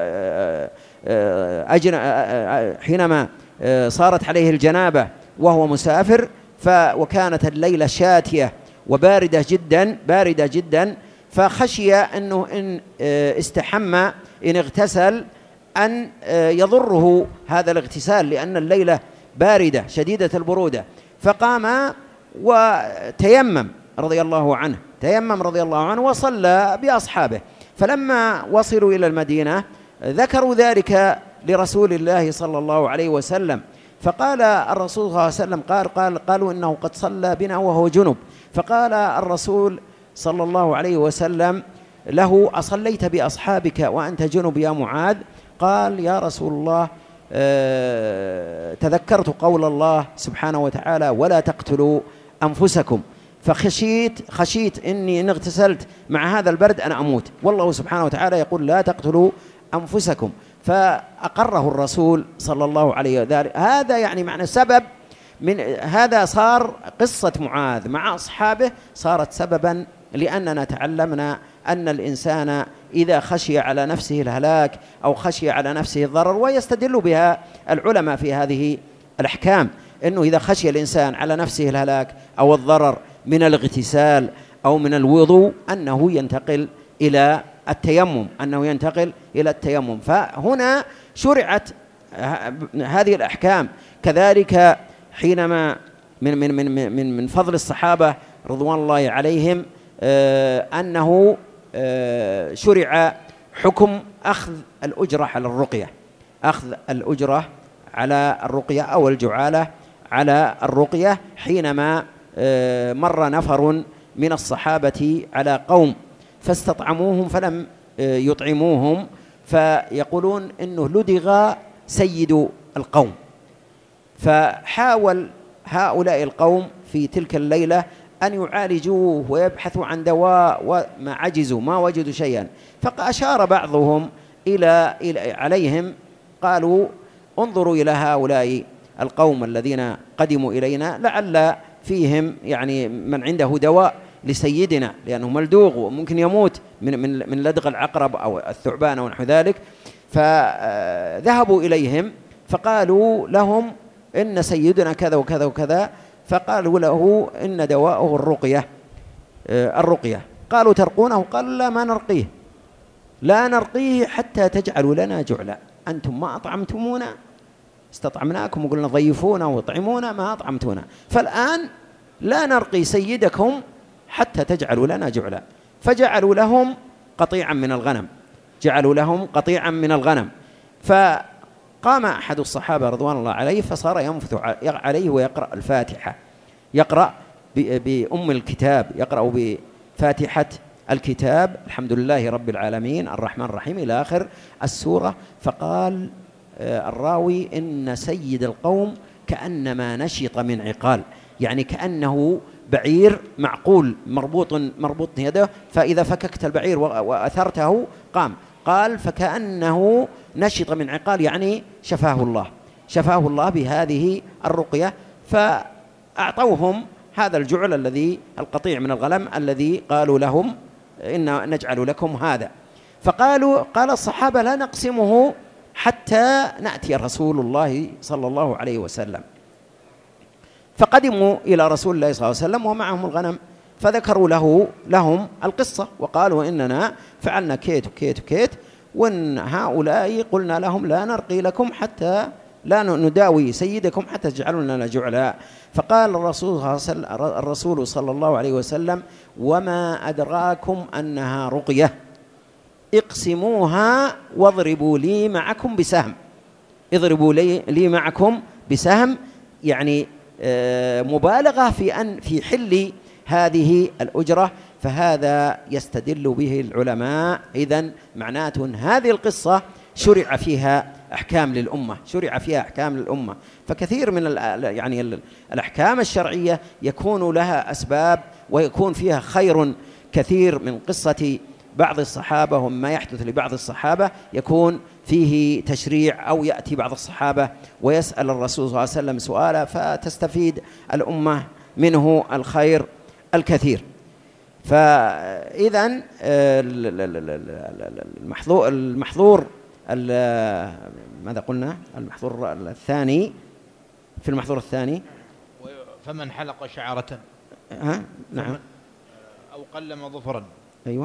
حينما صارت عليه الجنابة وهو مسافر، وكانت الليلة شاتية وباردة جدا باردة جدا، فخشي أنه إن استحمى إن اغتسل أن يضره هذا الاغتسال، لأن الليلة باردة شديدة البرودة، فقام وتيمم رضي الله عنه تيمم رضي الله عنه وصلى بأصحابه. فلما وصلوا إلى المدينة ذكروا ذلك لرسول الله صلى الله عليه وسلم، فقال الرسول صلى الله عليه وسلم قال, قال قالوا إنه قد صلى بنا وهو جنب، فقال الرسول صلى الله عليه وسلم له: أصليت بأصحابك وأنت جنب يا معاذ؟ قال: يا رسول الله أه تذكرت قول الله سبحانه وتعالى: ولا تقتلوا أنفسكم، فخشيت خشيت إني إن اغتسلت مع هذا البرد أنا أموت، والله سبحانه وتعالى يقول: لا تقتلوا أنفسكم. فأقره الرسول صلى الله عليه وسلم. هذا يعني معنى سبب من هذا، صار قصة معاذ مع أصحابه صارت سببا لأننا تعلمنا أن الإنسان إذا خشي على نفسه الهلاك أو خشي على نفسه الضرر، ويستدل بها العلماء في هذه الأحكام، أنه إذا خشي الإنسان على نفسه الهلاك أو الضرر من الاغتسال أو من الوضوء أنه ينتقل إلى التيمم أنه ينتقل إلى التيمم. فهنا شرعت هذه الأحكام. كذلك حينما من من من من من فضل الصحابة رضوان الله عليهم أنه شرع حكم أخذ الأجرة على الرقية أخذ الأجرة على الرقية أو الجعالة على الرقية، حينما مر نفر من الصحابة على قوم فاستطعموهم فلم يطعموهم، فيقولون إنه لدغ سيد القوم، فحاول هؤلاء القوم في تلك الليلة أن يعالجوه ويبحثوا عن دواء وما عجزوا ما وجدوا شيئا، فأشار بعضهم إلى عليهم قالوا: انظروا إلى هؤلاء القوم الذين قدموا إلينا لعل فيهم يعني من عنده دواء لسيدنا، لأنه ملدوغ وممكن يموت من من من لدغ العقرب أو الثعبان أو نحو ذلك. فذهبوا إليهم فقالوا لهم: إن سيدنا كذا وكذا وكذا، فقالوا له: إن دواءه الرقية الرقية. قالوا: ترقونه؟ قال: لا، ما نرقيه لا نرقيه حتى تجعلوا لنا جعلا، أنتم ما أطعمتمونا، استطعمناكم وقلنا ضيفونا وطعمونا ما أطعمتونا، فالآن لا نرقي سيدكم حتى تجعلوا لنا جعلا. فجعلوا لهم قطيعا من الغنم جعلوا لهم قطيعا من الغنم فقام أحد الصحابة رضوان الله عليه فصار ينفث عليه ويقرأ الفاتحة، يقرأ بأم الكتاب، يقرأ بفاتحة الكتاب الحمد لله رب العالمين الرحمن الرحيم إلى آخر السورة. فقال الراوي إن سيد القوم كأنما نشط من عقال، يعني كأنه بعير معقول مربوط مربوط يده، فإذا فككت البعير وأثرته قام. قال فكأنه نشط من عقال، يعني شفاه الله شفاه الله بهذه الرقية. فأعطوهم هذا الجعل الذي القطيع من الغنم الذي قالوا لهم إن نجعل لكم هذا. فقالوا قال الصحابة لا نقسمه حتى نأتي رسول الله صلى الله عليه وسلم. فقدموا إلى رسول الله صلى الله عليه وسلم ومعهم الغنم، فذكروا له لهم القصة وقالوا إننا فعلنا كيت وكيت وكيت، وإن هؤلاء قلنا لهم لا نرقي لكم حتى لا نداوي سيدكم حتى تجعلوا لنا جعلاء. فقال الرسول الرسول صلى الله عليه وسلم وما أدراكم أنها رقية، اقسموها واضربوا لي معكم بسهم. اضربوا لي, لي معكم بسهم، يعني مبالغة في أن في حل هذه الأجرة. فهذا يستدل به العلماء. إذن معناته هذه القصة شرع فيها أحكام للأمة شرع فيها أحكام للأمة. فكثير من يعني الأحكام الشرعية يكون لها أسباب ويكون فيها خير كثير. من قصة بعض الصحابة وما يحدث لبعض الصحابة يكون فيه تشريع، أو يأتي بعض الصحابة ويسأل الرسول صلى الله عليه وسلم سؤالا فتستفيد الأمة منه الخير الكثير. فإذن المحظور المحظور ماذا قلنا؟ المحظور الثاني في المحظور الثاني فمن حلق شعرة ها نعم أو قلم ظفرا. أيوة.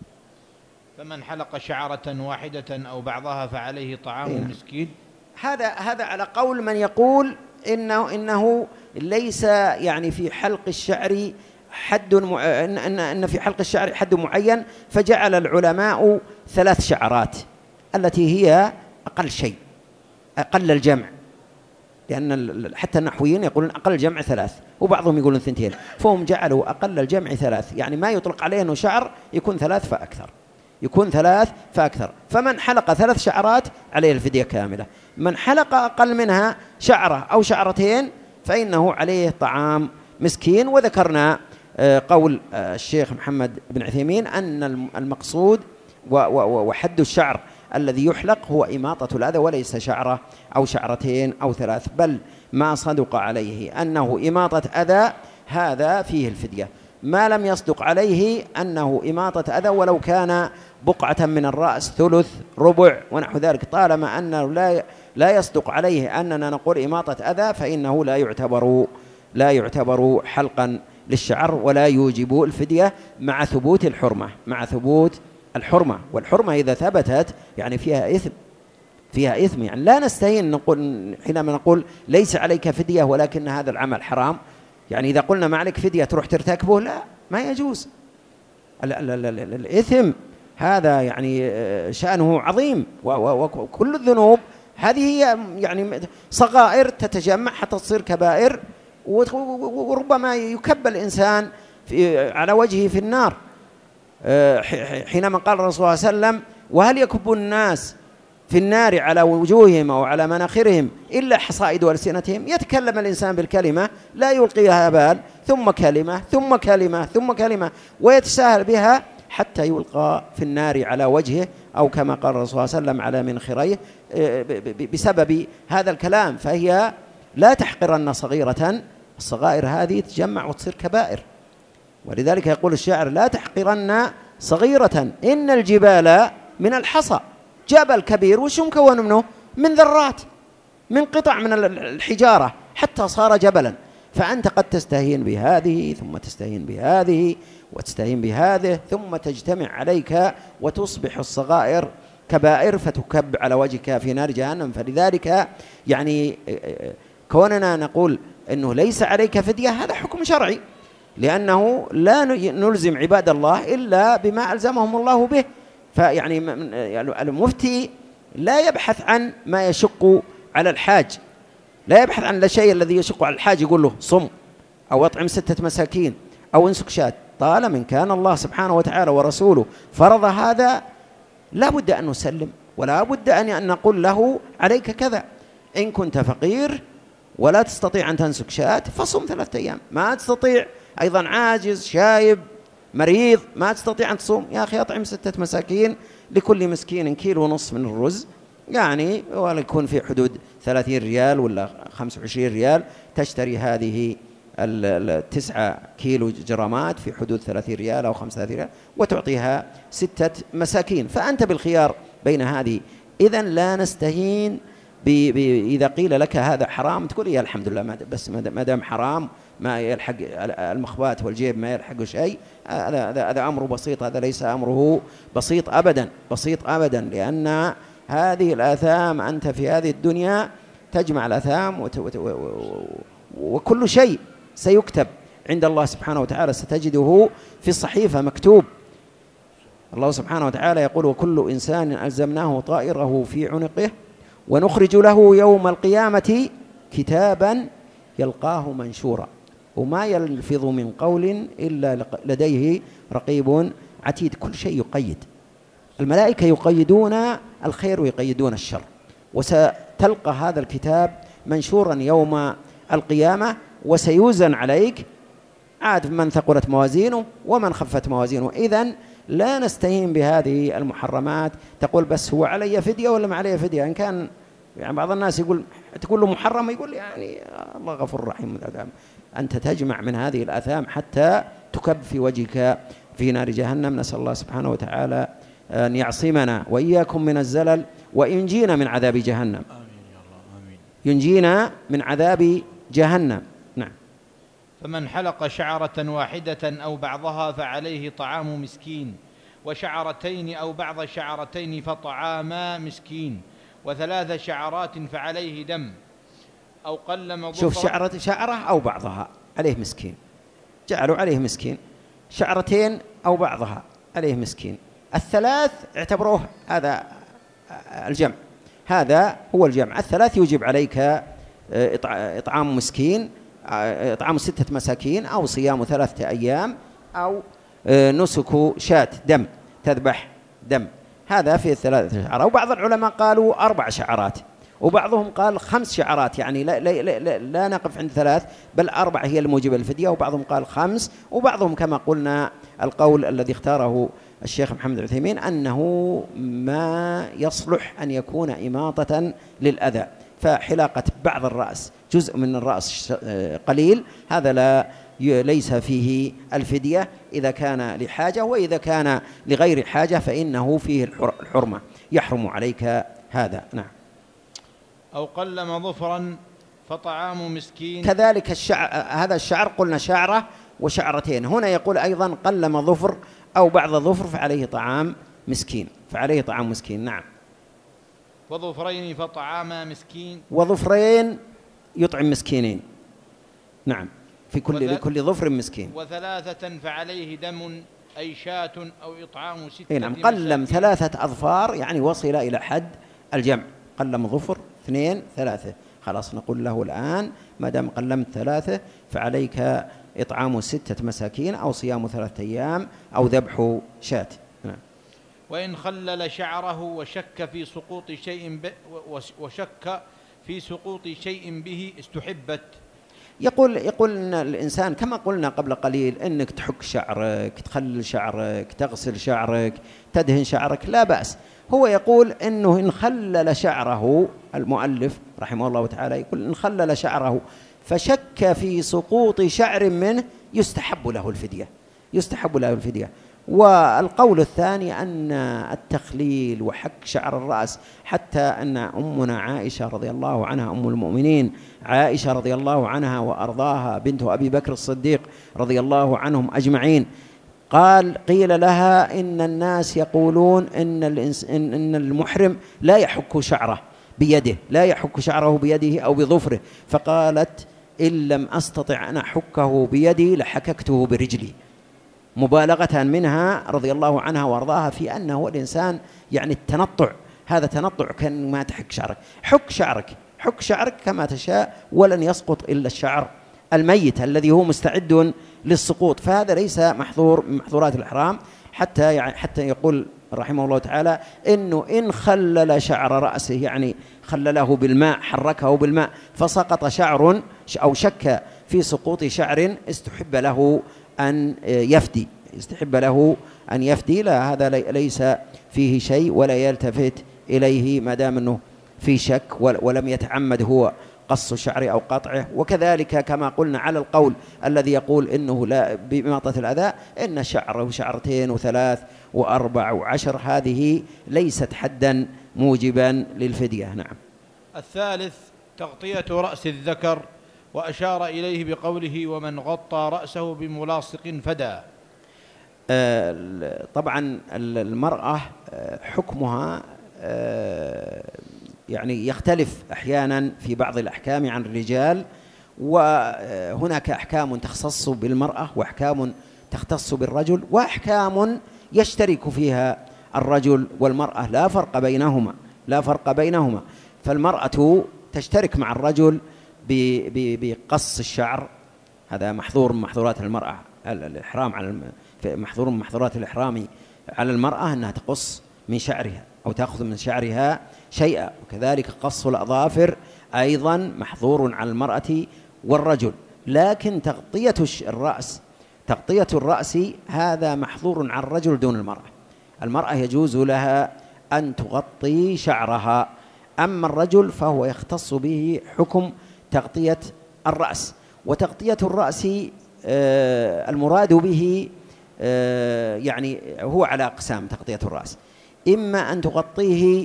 فمن حلق شعرة واحدة أو بعضها فعليه طعام إيه. مسكين. هذا هذا على قول من يقول إنه إنه ليس يعني في حلق الشعر حد مع... إن, إن, إن في حلق الشعر حد معين، فجعل العلماء ثلاث شعرات التي هي أقل شيء أقل الجمع، لأن حتى النحويين يقولون أقل الجمع ثلاث وبعضهم يقولون ثنتين، فهم جعلوا أقل الجمع ثلاث، يعني ما يطلق عليه أنه شعر يكون ثلاث فأكثر يكون ثلاث فأكثر. فمن حلق ثلاث شعرات عليه الفدية كاملة، من حلق أقل منها شعرة أو شعرتين فإنه عليه طعام مسكين. وذكرنا قول الشيخ محمد بن عثيمين أن المقصود وحد الشعر الذي يحلق هو إماطة الأذى وليس شعرة أو شعرتين أو ثلاث، بل ما صدق عليه أنه إماطة أذى هذا فيه الفدية. ما لم يصدق عليه أنه إماطة أذى ولو كان بقعة من الرأس ثلث ربع ونحو ذلك، طالما أنه لا لا يصدق عليه أننا نقول إماطة أذى فإنه لا يعتبر لا يعتبر حلقا للشعر ولا يوجب الفدية مع ثبوت الحرمة مع ثبوت الحرمة. والحرمة إذا ثبتت يعني فيها إثم فيها إثم يعني لا نستهين نقول حينما نقول ليس عليك فدية ولكن هذا العمل حرام، يعني إذا قلنا ما عليك فدية تروح ترتكبه، لا ما يجوز. ال ال ال ال الإثم هذا يعني شأنه عظيم، وكل الذنوب هذه هي يعني صغائر تتجمع حتى تصير كبائر، وربما يكب الإنسان في على وجهه في النار. حينما قال الرسول صلى الله عليه وسلم وهل يكب الناس في النار على وجوههم أو على مناخرهم إلا حصائد ألسنتهم، يتكلم الإنسان بالكلمة لا يلقيها بال ثم كلمة ثم كلمة ثم كلمة ويتساهل بها حتى يلقى في النار على وجهه، أو كما قال الرسول صلى الله عليه وسلم على منخريه بسبب هذا الكلام. فهي لا تحقرن صغيرة، الصغائر هذه تجمع وتصير كبائر. ولذلك يقول الشاعر لا تحقرن صغيرة إن الجبال من الحصى. جبل كبير وش مكون منه؟ من ذرات، من قطع من الحجارة حتى صار جبلا. فأنت قد تستهين بهذه ثم تستهين بهذه وتستهين بهذه ثم تجتمع عليك وتصبح الصغائر كبائر فتكب على وجهك في نار جهنم. فلذلك يعني كوننا نقول أنه ليس عليك فدية هذا حكم شرعي، لأنه لا نلزم عباد الله إلا بما ألزمهم الله به. فيعني المفتي لا يبحث عن ما يشق على الحاج، لا يبحث عن الشيء الذي يشق على الحاج يقول له صم أو أطعم ستة مساكين أو انسك شاة، طالما من كان الله سبحانه وتعالى ورسوله فرض هذا لا بد أن نسلم، ولا بد أن نقول له عليك كذا. إن كنت فقير ولا تستطيع أن تنسك شاة فصم ثلاثة أيام، ما تستطيع أيضا عاجز شايب مريض ما تستطيع أن تصوم، يا أخي أطعم ستة مساكين لكل مسكين كيلو ونصف من الرز، يعني ولا يكون في حدود ثلاثين ريال ولا خمسة وعشرين ريال، تشتري هذه التسعة كيلو جرامات في حدود ثلاثين ريال أو خمسة وثلاثين ريال وتعطيها ستة مساكين، فأنت بالخيار بين هذه. إذن لا نستهين بي بي إذا قيل لك هذا حرام تقول يا الحمد لله، بس ما دام حرام ما يلحق المخبات والجيب ما يلحق شيء، هذا هذا أمره بسيط. هذا ليس أمره بسيط أبدا، بسيط أبدا، لأن هذه الآثام أنت في هذه الدنيا تجمع الآثام وكل شيء سيكتب عند الله سبحانه وتعالى، ستجده في الصحيفة مكتوب. الله سبحانه وتعالى يقول وكل إنسان ألزمناه طائره في عنقه ونخرج له يوم القيامة كتابا يلقاه منشورا وما يلفظ من قول إلا لديه رقيب عتيد. كل شيء يقيد، الملائكة يقيدون الخير ويقيدون الشر، وستلقى هذا الكتاب منشورا يوم القيامة وسيوزن عليك، عاد من ثقلت موازينه ومن خفت موازينه. إذن لا نستهين بهذه المحرمات، تقول بس هو علي فدية ولا ما علي فدية. إن كان يعني بعض الناس يقول تقول له محرم يقول يعني الله غفور رحيم، أنت تجمع من هذه الآثام حتى تكب في وجهك في نار جهنم. نسأل الله سبحانه وتعالى أن يعصمنا وإياكم من الزلل وينجينا من عذاب جهنم. آمين يا الله آمين. ينجينا من عذاب جهنم. نعم. فمن حلق شعرة واحدة أو بعضها فعليه طعام مسكين، وشعرتين أو بعض شعرتين فطعاما مسكين، وثلاث شعرات فعليه دم أو قلم ظفر. شوف، شعرة شعرة أو بعضها عليه مسكين، جعلوا عليه مسكين. شعرتين أو بعضها عليه مسكين. الثلاث اعتبروه هذا الجمع، هذا هو الجمع. الثلاث يجب عليك إطعام مسكين، إطعام ستة مساكين، أو صيام ثلاثة أيام، أو نسك شاة دم، تذبح دم. هذا في الثلاثة شعرات. وبعض العلماء قالوا أربع شعرات، وبعضهم قال خمس شعرات، يعني لا, لا, لا, لا, لا نقف عند ثلاث بل أربع هي الموجبة للفدية. وبعضهم قال خمس، وبعضهم كما قلنا القول الذي اختاره الشيخ محمد العثيمين أنه ما يصلح أن يكون إماطة للأذى، فحلاقة بعض الرأس جزء من الرأس قليل هذا لا ليس فيه الفدية إذا كان لحاجة، وإذا كان لغير حاجة فإنه فيه الحرمة، يحرم عليك هذا. نعم. أو قلم ظفرا فطعام مسكين. كذلك الشعر، هذا الشعر قلنا شعرة وشعرتين، هنا يقول أيضا قلم ظفر أو بعض ظفر فعليه طعام مسكين، فعليه طعام مسكين. نعم. وظفرين فطعام مسكين، وظفرين يطعم مسكينين. نعم، في كل وث... لكل ظفر مسكين. وثلاثة فعليه دم أي شاة أو إطعام ستة. نعم. قلم ثلاثة أظفار يعني وصل إلى حد الجمع، قلم ظفر اثنين ثلاثة، خلاص نقول له الآن ما دام قلمت ثلاثة فعليك إطعام ستة مساكين أو صيام ثلاثة أيام أو ذبح شاة. نعم. وإن خلل شعره وشك في سقوط شيء ب... وشك في سقوط شيء به استحبت. يقول يقول إن الإنسان كما قلنا قبل قليل إنك تحك شعرك، تخلل شعرك، تغسل شعرك، تدهن شعرك، لا بأس. هو يقول إنه إن خلل شعره، المؤلف رحمه الله تعالى يقول إن خلل شعره فشك في سقوط شعر منه يستحب له الفدية، يستحب له الفدية. والقول الثاني أن التخليل وحك شعر الرأس، حتى أن أمنا عائشة رضي الله عنها، أم المؤمنين عائشة رضي الله عنها وأرضاها بنت أبي بكر الصديق رضي الله عنهم أجمعين، قال قيل لها إن الناس يقولون إن, إن المحرم لا يحك شعره بيده، لا يحك شعره بيده أو بظفره، فقالت إن لم أستطع أن أحكه بيدي لحككته برجلي، مبالغة منها رضي الله عنها وارضاها في أنه الإنسان يعني التنطع، هذا تنطع كان ما تحك شعرك. حك شعرك، حك شعرك كما تشاء ولن يسقط إلا الشعر الميت الذي هو مستعد للسقوط، فهذا ليس محظور من محظورات الإحرام. حتى يعني حتى يقول رحمه الله تعالى إنه إن خلل شعر رأسه، يعني خلله بالماء، حركه بالماء فسقط شعر أو شك في سقوط شعر، استحب له أن يفدي، استحب له أن يفدي. لا، هذا ليس فيه شيء ولا يلتفت إليه ما دام أنه في شك ولم يتعمد هو قص الشعر أو قطعه. وكذلك كما قلنا على القول الذي يقول إنه لا بإماطة الأذى، إن شعره شعرتين وثلاث وأربع وعشر، هذه ليست حدا موجبا للفدية. نعم. الثالث تغطية رأس الذكر، وأشار إليه بقوله ومن غطى رأسه بملاصق فدى. آه طبعا المرأة حكمها آه يعني يختلف أحيانا في بعض الأحكام عن الرجال، وهناك أحكام تختص بالمرأة وأحكام تختص بالرجل وأحكام يشترك فيها الرجل والمرأة، لا فرق بينهما لا فرق بينهما فالمرأة تشترك مع الرجل بقص الشعر، هذا محظور من محظورات المرأة الإحرام، على محظور من محظورات الإحرام على المرأة أنها تقص من شعرها أو تأخذ من شعرها شيئا. وكذلك قص الأظافر أيضا محظور على المرأة والرجل. لكن تغطية الرأس تغطية الرأس هذا محظور على الرجل دون المرأة. المرأة يجوز لها أن تغطي شعرها، أما الرجل فهو يختص به حكم تغطية الرأس. وتغطية الرأس آه المراد به آه يعني هو على أقسام. تغطية الرأس إما أن تغطيه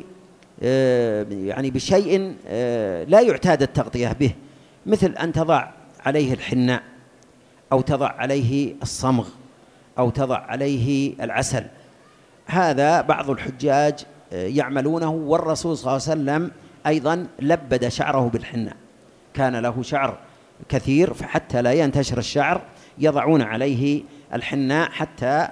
آه يعني بشيء آه لا يعتاد التغطية به، مثل أن تضع عليه الحناء أو تضع عليه الصمغ أو تضع عليه العسل. هذا بعض الحجاج يعملونه، والرسول صلى الله عليه وسلم أيضا لبد شعره بالحناء، كان له شعر كثير فحتى لا ينتشر الشعر يضعون عليه الحناء حتى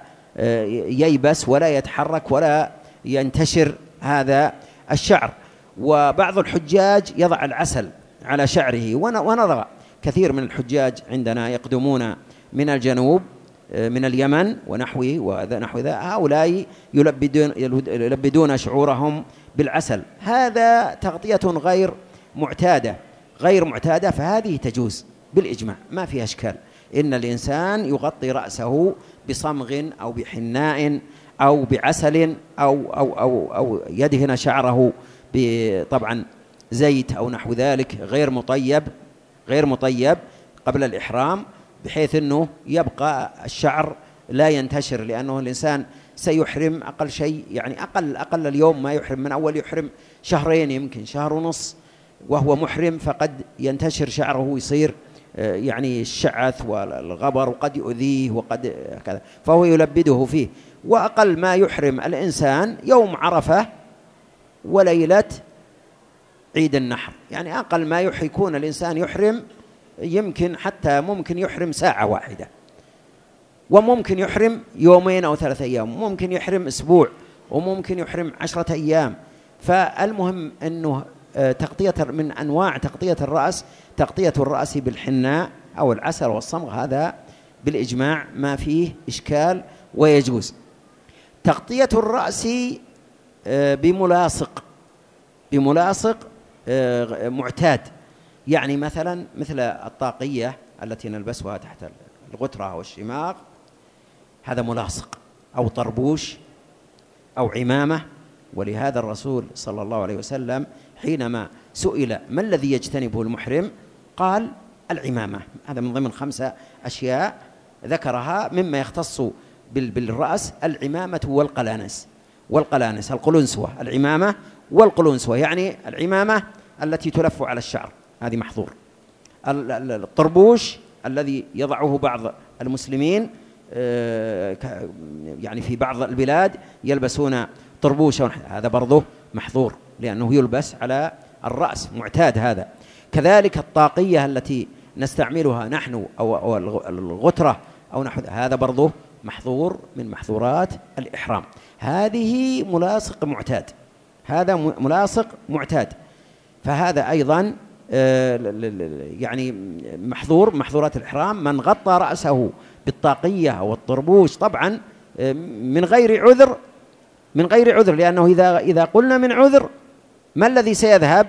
ييبس ولا يتحرك ولا ينتشر هذا الشعر. وبعض الحجاج يضع العسل على شعره، ونرى كثير من الحجاج عندنا يقدمون من الجنوب من اليمن ونحوه ونحو ذا، هؤلاء يلبدون, يلبدون شعورهم بالعسل. هذا تغطية غير معتادة غير معتادة فهذه تجوز بالإجماع، ما فيها إشكال. إن الإنسان يغطي رأسه بصمغ أو بحناء أو بعسل أو, أو, أو, أو يدهن شعره طبعا زيت أو نحو ذلك غير مطيب غير مطيب قبل الإحرام، بحيث أنه يبقى الشعر لا ينتشر، لأنه الإنسان سيحرم أقل شيء، يعني أقل أقل اليوم ما يحرم، من أول يحرم شهرين يمكن شهر ونص وهو محرم، فقد ينتشر شعره ويصير يعني الشعث والغبر وقد يؤذيه وقد كذا، فهو يلبده فيه. وأقل ما يحرم الإنسان يوم عرفة وليلة عيد النحر، يعني أقل ما يكون الإنسان يحرم يمكن حتى ممكن يحرم ساعة واحدة، وممكن يحرم يومين أو ثلاثة أيام، ممكن يحرم أسبوع، وممكن يحرم عشرة أيام. فالمهم أنه تغطية من أنواع تغطية الرأس تغطية الرأس بالحناء أو العسل والصمغ، هذا بالإجماع ما فيه إشكال ويجوز. تغطية الرأس بملاصق بملاصق معتاد، يعني مثلا مثل الطاقية التي نلبسها تحت الغترة والشماغ، هذا ملاصق، أو طربوش أو عمامة. ولهذا الرسول صلى الله عليه وسلم حينما سئل ما الذي يجتنبه المحرم قال العمامة. هذا من ضمن خمسة أشياء ذكرها مما يختص بالرأس: العمامة والقلانس والقلانس القلنسوة، العمامة والقلنسوة، يعني العمامة التي تلف على الشعر هذه محظور. الطربوش الذي يضعه بعض المسلمين يعني في بعض البلاد يلبسون طربوشا، هذا برضه محظور لأنه يلبس على الرأس، معتاد هذا. كذلك الطاقية التي نستعملها نحن أو الغترة أو نحو هذا برضه محظور من محظورات الإحرام. هذه ملاصق معتاد، هذا ملاصق معتاد، فهذا أيضا يعني محظور محظورات الإحرام من غطى رأسه بالطاقية أو الطربوش، طبعا من غير عذر، من غير عذر، لأنه إذا إذا قلنا من عذر ما الذي سيذهب؟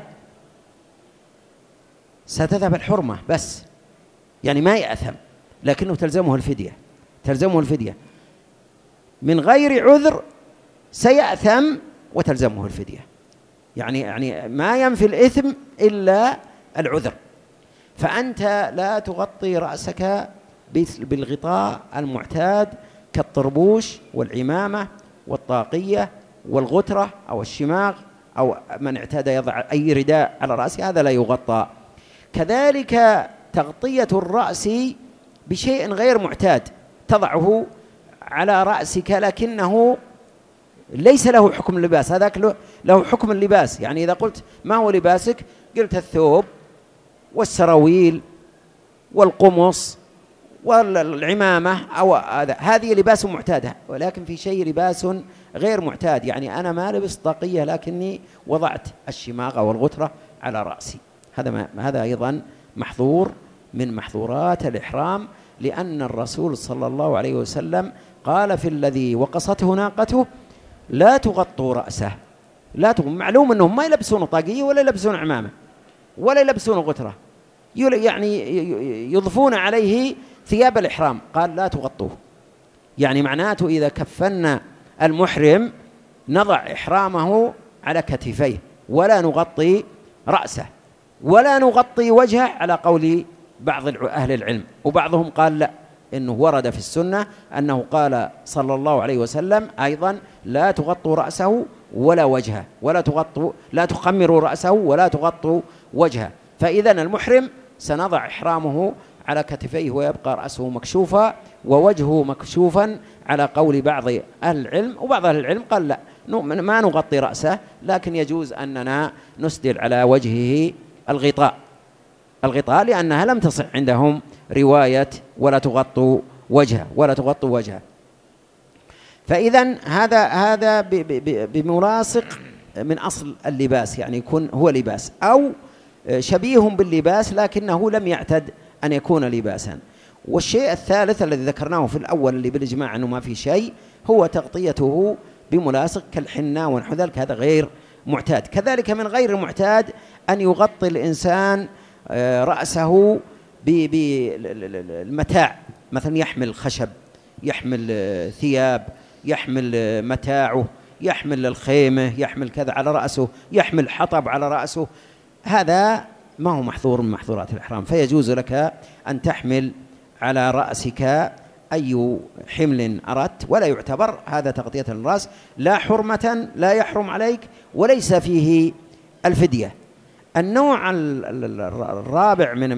ستذهب الحرمة بس، يعني ما يأثم، لكنه تلزمه الفدية، تلزمه الفدية. من غير عذر سيأثم وتلزمه الفدية، يعني يعني ما ينفي الإثم إلا العذر. فأنت لا تغطي رأسك بالغطاء المعتاد كالطربوش والعمامة والطاقية والغترة أو الشماغ، أو من اعتاد يضع أي رداء على رأسه، هذا لا يغطى. كذلك تغطية الرأس بشيء غير معتاد تضعه على رأسك لكنه ليس له حكم اللباس، هذاك له حكم اللباس. يعني إذا قلت ما هو لباسك؟ قلت الثوب والسراويل والقمص والعمامة، أو هذا هذه لباس معتادة. ولكن في شيء لباس غير معتاد، يعني أنا ما لبس طاقية لكني وضعت الشماغ أو الغترة على رأسي، هذا ما هذا أيضا محظور من محظورات الإحرام، لأن الرسول صلى الله عليه وسلم قال في الذي وقصته ناقته لا تغطوا رأسه، لا تغطوا. معلوم أنهم ما يلبسون طاقية ولا يلبسون عمامة ولا يلبسون غترة، يعني يضفون عليه ثياب الإحرام، قال لا تغطوه. يعني معناته إذا كفنا المحرم نضع إحرامه على كتفيه ولا نغطي رأسه ولا نغطي وجهه، على قول بعض أهل العلم. وبعضهم قال لا، إنه ورد في السنة أنه قال صلى الله عليه وسلم أيضا لا تغطوا رأسه ولا وجهه، ولا تغطوا لا تخمروا رأسه ولا تغطوا وجهه. فإذا المحرم سنضع إحرامه على كتفيه ويبقى رأسه مكشوفا ووجهه مكشوفا، على قول بعض أهل العلم. وبعض أهل العلم قال لا، ما نغطي رأسه، لكن يجوز أننا نسدل على وجهه الغطاء الغطاء لأنها لم تصح عندهم رواية ولا تغطوا وجهه ولا تغطوا وجهه. فإذا هذا هذا بملاصق من أصل اللباس، يعني يكون هو لباس أو شبيه باللباس لكنه لم يعتد أن يكون لباسا. والشيء الثالث الذي ذكرناه في الأول اللي بالإجماع أنه ما في شيء، هو تغطيته بملاصق كالحنة ونحو ذلك، هذا غير معتاد. كذلك من غير معتاد أن يغطي الإنسان رأسه بالمتاع، مثلا يحمل خشب، يحمل ثياب، يحمل متاعه، يحمل الخيمة، يحمل كذا على رأسه، يحمل حطب على رأسه، هذا ما هو محظور من محظورات الإحرام. فيجوز لك أن تحمل على رأسك أي حمل أردت، ولا يعتبر هذا تغطية الرأس، لا حرمة، لا يحرم عليك، وليس فيه الفدية. النوع الرابع من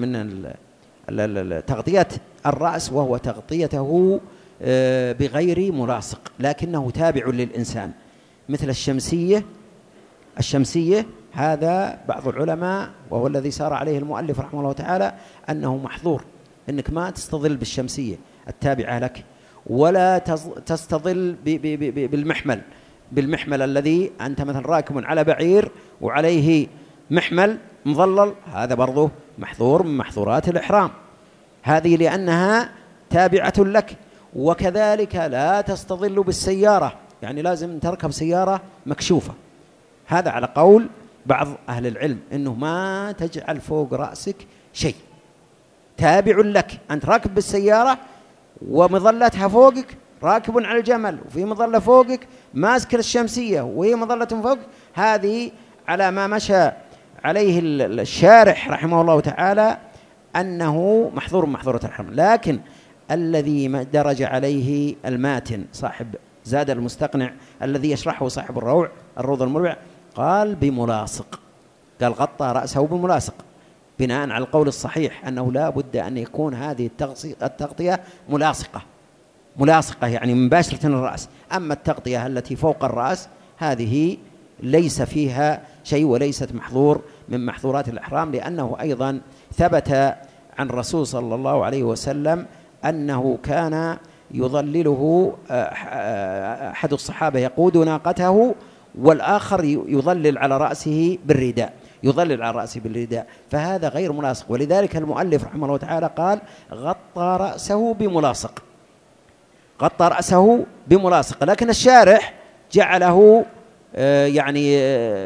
من تغطية الرأس وهو تغطيته بغير ملاصق لكنه تابع للإنسان، مثل الشمسية. الشمسية هذا بعض العلماء وهو الذي سار عليه المؤلف رحمه الله تعالى أنه محظور، أنك ما تستظل بالشمسية التابعة لك، ولا تستظل بالمحمل بالمحمل الذي أنت مثلا راكب على بعير وعليه محمل مظلل، هذا برضه محظور من محظورات الإحرام، هذه لأنها تابعة لك. وكذلك لا تستظل بالسيارة، يعني لازم تركب سيارة مكشوفة، هذا على قول بعض أهل العلم أنه ما تجعل فوق رأسك شيء، تابع لك، أنت راكب بالسيارة ومظلتها فوقك، راكب على الجمل وفي مظلة فوقك، ماسك الشمسية وهي مظلة فوق، هذه على ما مشى عليه الشارح رحمه الله تعالى أنه محظور من محظورات الإحرام. لكن الذي درج عليه الماتن صاحب زاد المستقنع الذي يشرحه صاحب الروع الروض المربع، قال بملاصق، قال غطى رأسه بملاصق، بناء على القول الصحيح أنه لا بد أن يكون هذه التغطية ملاصقة ملاصقة يعني مباشرة الرأس. أما التغطية التي فوق الرأس هذه ليس فيها شيء وليست محظور من محظورات الإحرام، لأنه أيضا ثبت عن الرسول صلى الله عليه وسلم أنه كان يظلله أحد الصحابة يقود ناقته والآخر يظلل على رأسه بالرداء، يظلل على رأسه بالرداء، فهذا غير ملاصق. ولذلك المؤلف رحمه الله تعالى قال غطى رأسه بملاصق، غطى رأسه بملاصق. لكن الشارح جعله يعني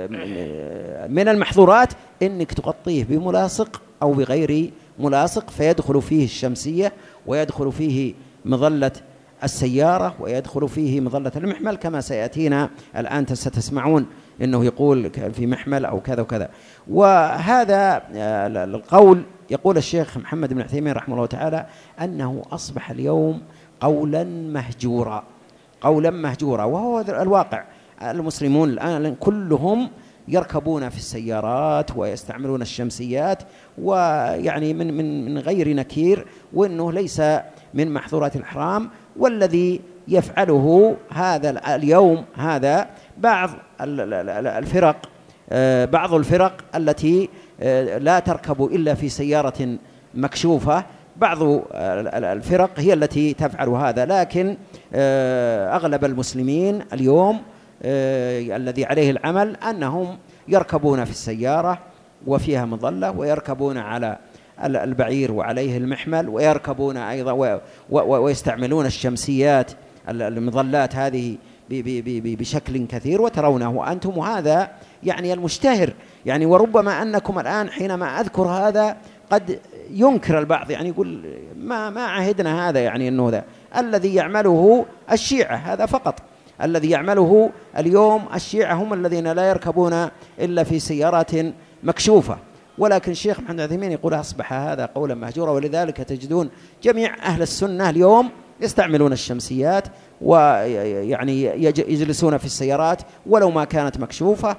من المحظورات إنك تغطيه بملاصق أو بغير ملاصق، فيدخل فيه الشمسية ويدخل فيه مظلة السيارة ويدخل فيه مظلة المحمل، كما سيأتينا الآن ستسمعون إنه يقول في محمل أو كذا وكذا. وهذا القول يقول الشيخ محمد بن عثيمين رحمه الله تعالى أنه أصبح اليوم قولا مهجورا، قولا مهجورا، وهو الواقع. المسلمون الآن كلهم يركبون في السيارات ويستعملون الشمسيات، ويعني من من من غير نكير، وإنه ليس من محظورات الإحرام. والذي يفعله هذا اليوم هذا بعض الفرق، بعض الفرق التي لا تركب إلا في سيارة مكشوفة، بعض الفرق هي التي تفعل هذا. لكن أغلب المسلمين اليوم الذي عليه العمل أنهم يركبون في السيارة وفيها مظلة، ويركبون على البعير وعليه المحمل، ويركبون أيضا ويستعملون الشمسيات المظلات هذه بشكل كثير وترونه أنتم، وهذا يعني المشتهر يعني. وربما أنكم الآن حينما أذكر هذا قد ينكر البعض، يعني يقول ما ما عهدنا هذا، يعني أنه ذا الذي يعمله الشيعة هذا فقط، الذي يعمله اليوم الشيعة هم الذين لا يركبون إلا في سيارات مكشوفة. ولكن الشيخ محمد عثيمين يقول أصبح هذا قولا مهجورا، ولذلك تجدون جميع أهل السنة اليوم يستعملون الشمسيات، ويعني يجلسون في السيارات ولو ما كانت مكشوفة،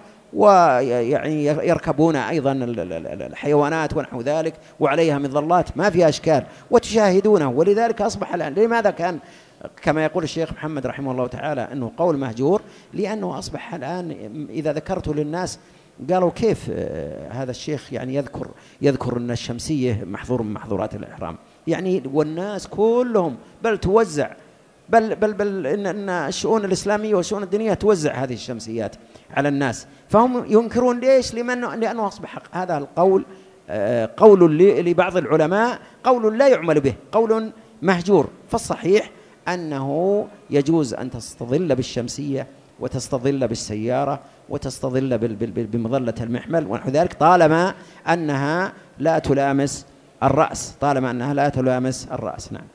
ويعني يركبون أيضا الحيوانات ونحو ذلك وعليها مظلات ما فيها أشكال وتشاهدونه. ولذلك أصبح الآن لماذا كان كما يقول الشيخ محمد رحمه الله تعالى أنه قول مهجور؟ لأنه أصبح الآن إذا ذكرت للناس قالوا كيف هذا الشيخ يعني يذكر يذكر أن الشمسية محظور من محظورات الإحرام، يعني والناس كلهم بل توزع بل بل بل إن, إن الشؤون الإسلامية والشؤون الدينية توزع هذه الشمسيات على الناس، فهم ينكرون. ليش؟ لمن لأنه أصبح هذا القول قول لبعض العلماء قول لا يعمل به، قول مهجور. فالصحيح أنه يجوز أن تستظل بالشمسية وتستظل بالسيارة وتستظل بمظلة المحمل ونحو ذلك، طالما أنها لا تلامس الرأس، طالما أنها لا تلامس الرأس. نعم.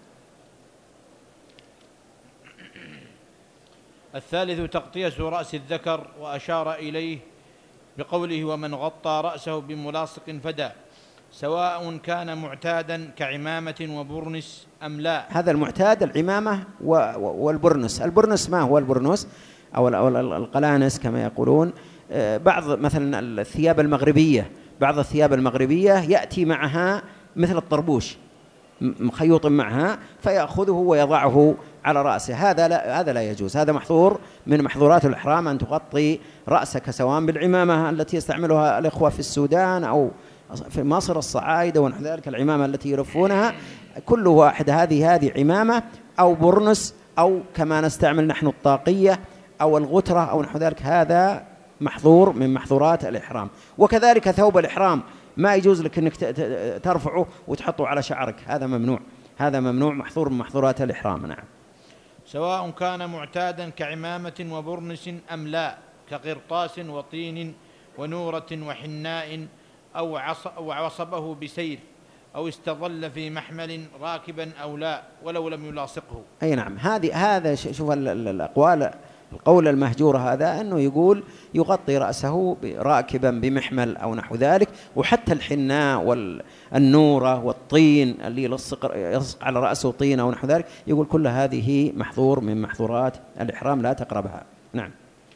الثالث تغطية رأس الذكر، وأشار إليه بقوله ومن غطى رأسه بملاصق فدى، سواء كان معتادا كعمامة وبرنس أم لا. هذا المعتاد العمامة والبرنس. البرنس ما هو البرنس أو القلانس كما يقولون؟ بعض مثلا الثياب المغربية، بعض الثياب المغربية يأتي معها مثل الطربوش مخيوط معها، فيأخذه ويضعه على رأسه. هذا لا، هذا لا يجوز، هذا محظور من محظورات الإحرام أن تغطي رأسك، سواء بالعمامة التي يستعملها الإخوة في السودان أو في مصر الصعايدة ونحو ذلك، العمامة التي يلفونها، كل واحد هذه هذه عمامة أو برنس، أو كما نستعمل نحن الطاقية أو الغترة أو نحو ذلك، هذا محظور من محظورات الإحرام. وكذلك ثوب الإحرام ما يجوز لك أنك ترفعه وتحطه على شعرك، هذا ممنوع، هذا ممنوع، محظور من محظورات الإحرام. نعم. سواء كان معتادا كعمامة وبرنس أم لا، كقرطاس وطين ونورة وحناء أو عصبه بسير، أو استظل في محمل راكبا أو لا ولو لم يلاصقه. أي نعم. هذه هذا شوف الأقوال، القول المهجور هذا أنه يقول يغطي رأسه راكبا بمحمل أو نحو ذلك، وحتى الحناء والنورة والطين اللي يلصق يلصق على رأسه طين أو نحو ذلك، يقول كل هذه محظور من محظورات الإحرام لا تقربها. نعم.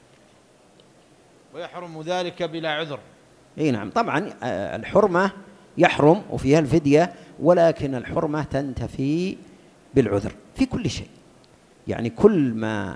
ويحرم ذلك بلا عذر. اي نعم. طبعا الحرمة يحرم وفيها الفدية، ولكن الحرمة تنتفي بالعذر في كل شيء، يعني كل ما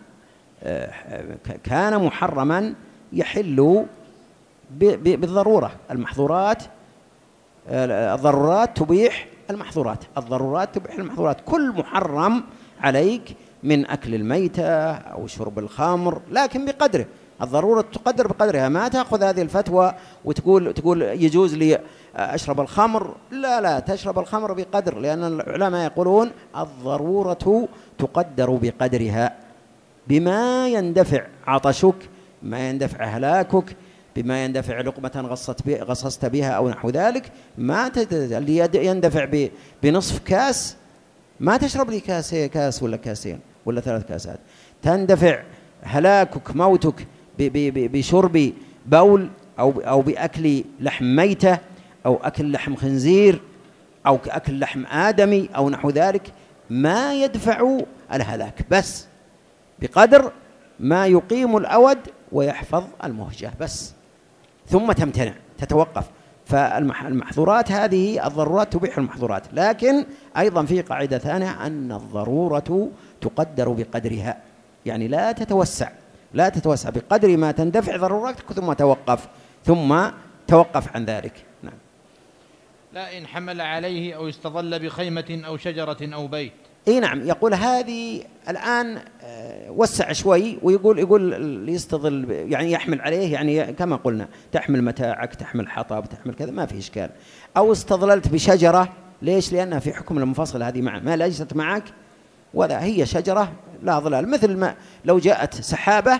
كان محرما يحل بالضرورة. المحظورات الضرورات تبيح المحظورات، الضرورات تبيح المحظورات. كل محرم عليك من أكل الميتة أو شرب الخمر، لكن بقدره، الضرورة تقدر بقدرها. ما تأخذ هذه الفتوى وتقول تقول يجوز لي أشرب الخمر، لا لا، تشرب الخمر بقدر، لأن العلماء يقولون الضرورة تقدر بقدرها، بما يندفع عطشك، بما يندفع هلاكك، بما يندفع لقمة غصت بي غصصت بها أو نحو ذلك. ما اللي يندفع بنصف كاس ما تشرب لي كاس كاس ولا كاسين ولا ثلاث كاسات. تندفع هلاكك موتك بشرب بول أو أو بأكل لحم ميتة أو أكل لحم خنزير أو أكل لحم آدمي أو نحو ذلك، ما يدفع الهلاك، بس بقدر ما يقيم الأود ويحفظ المهجة بس، ثم تمتنع تتوقف. فالمحظورات هذه الضرورات تبيح المحظورات، لكن أيضا في قاعدة ثانية أن الضرورة تقدر بقدرها، يعني لا تتوسع لا تتوسع بقدر ما تندفع ضرورتك ثم توقف ثم توقف عن ذلك. نعم. لا إن حمل عليه أو استظل بخيمة أو شجرة أو بيت. اي نعم، يقول هذه الآن وسع شوي ويقول يقول يستظل يعني يحمل عليه، يعني كما قلنا تحمل متاعك، تحمل حطب، تحمل كذا، ما في إشكال. أو استظللت بشجرة، ليش؟ لأنها في حكم المنفصل هذه معا، ما ليست معك ولا هي شجرة لا ظلال، مثل ما لو جاءت سحابة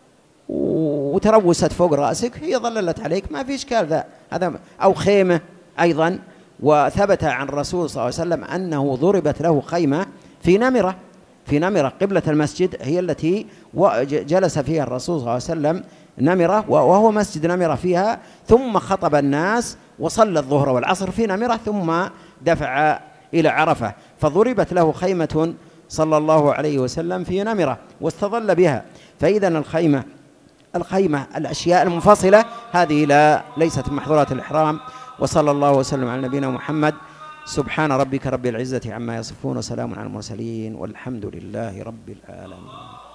وتروست فوق رأسك هي ظللت عليك، ما في إشكال ذا هذا. أو خيمة أيضا، وثبت عن الرسول صلى الله عليه وسلم أنه ضربت له خيمة في نمرة في نمرة قبلة المسجد، هي التي جلس فيها الرسول صلى الله عليه وسلم نمرة، وهو مسجد نمرة فيها، ثم خطب الناس وصلى الظهر والعصر في نمرة ثم دفع إلى عرفة، فضربت له خيمة صلى الله عليه وسلم في نمرة واستظل بها. فإذا الخيمة الخيمة الأشياء المنفصلة هذه لا ليست من محظورات الإحرام. وصلى الله وسلم على نبينا محمد. سبحان ربك رب العزة عما يصفون وسلام على المرسلين والحمد لله رب العالمين.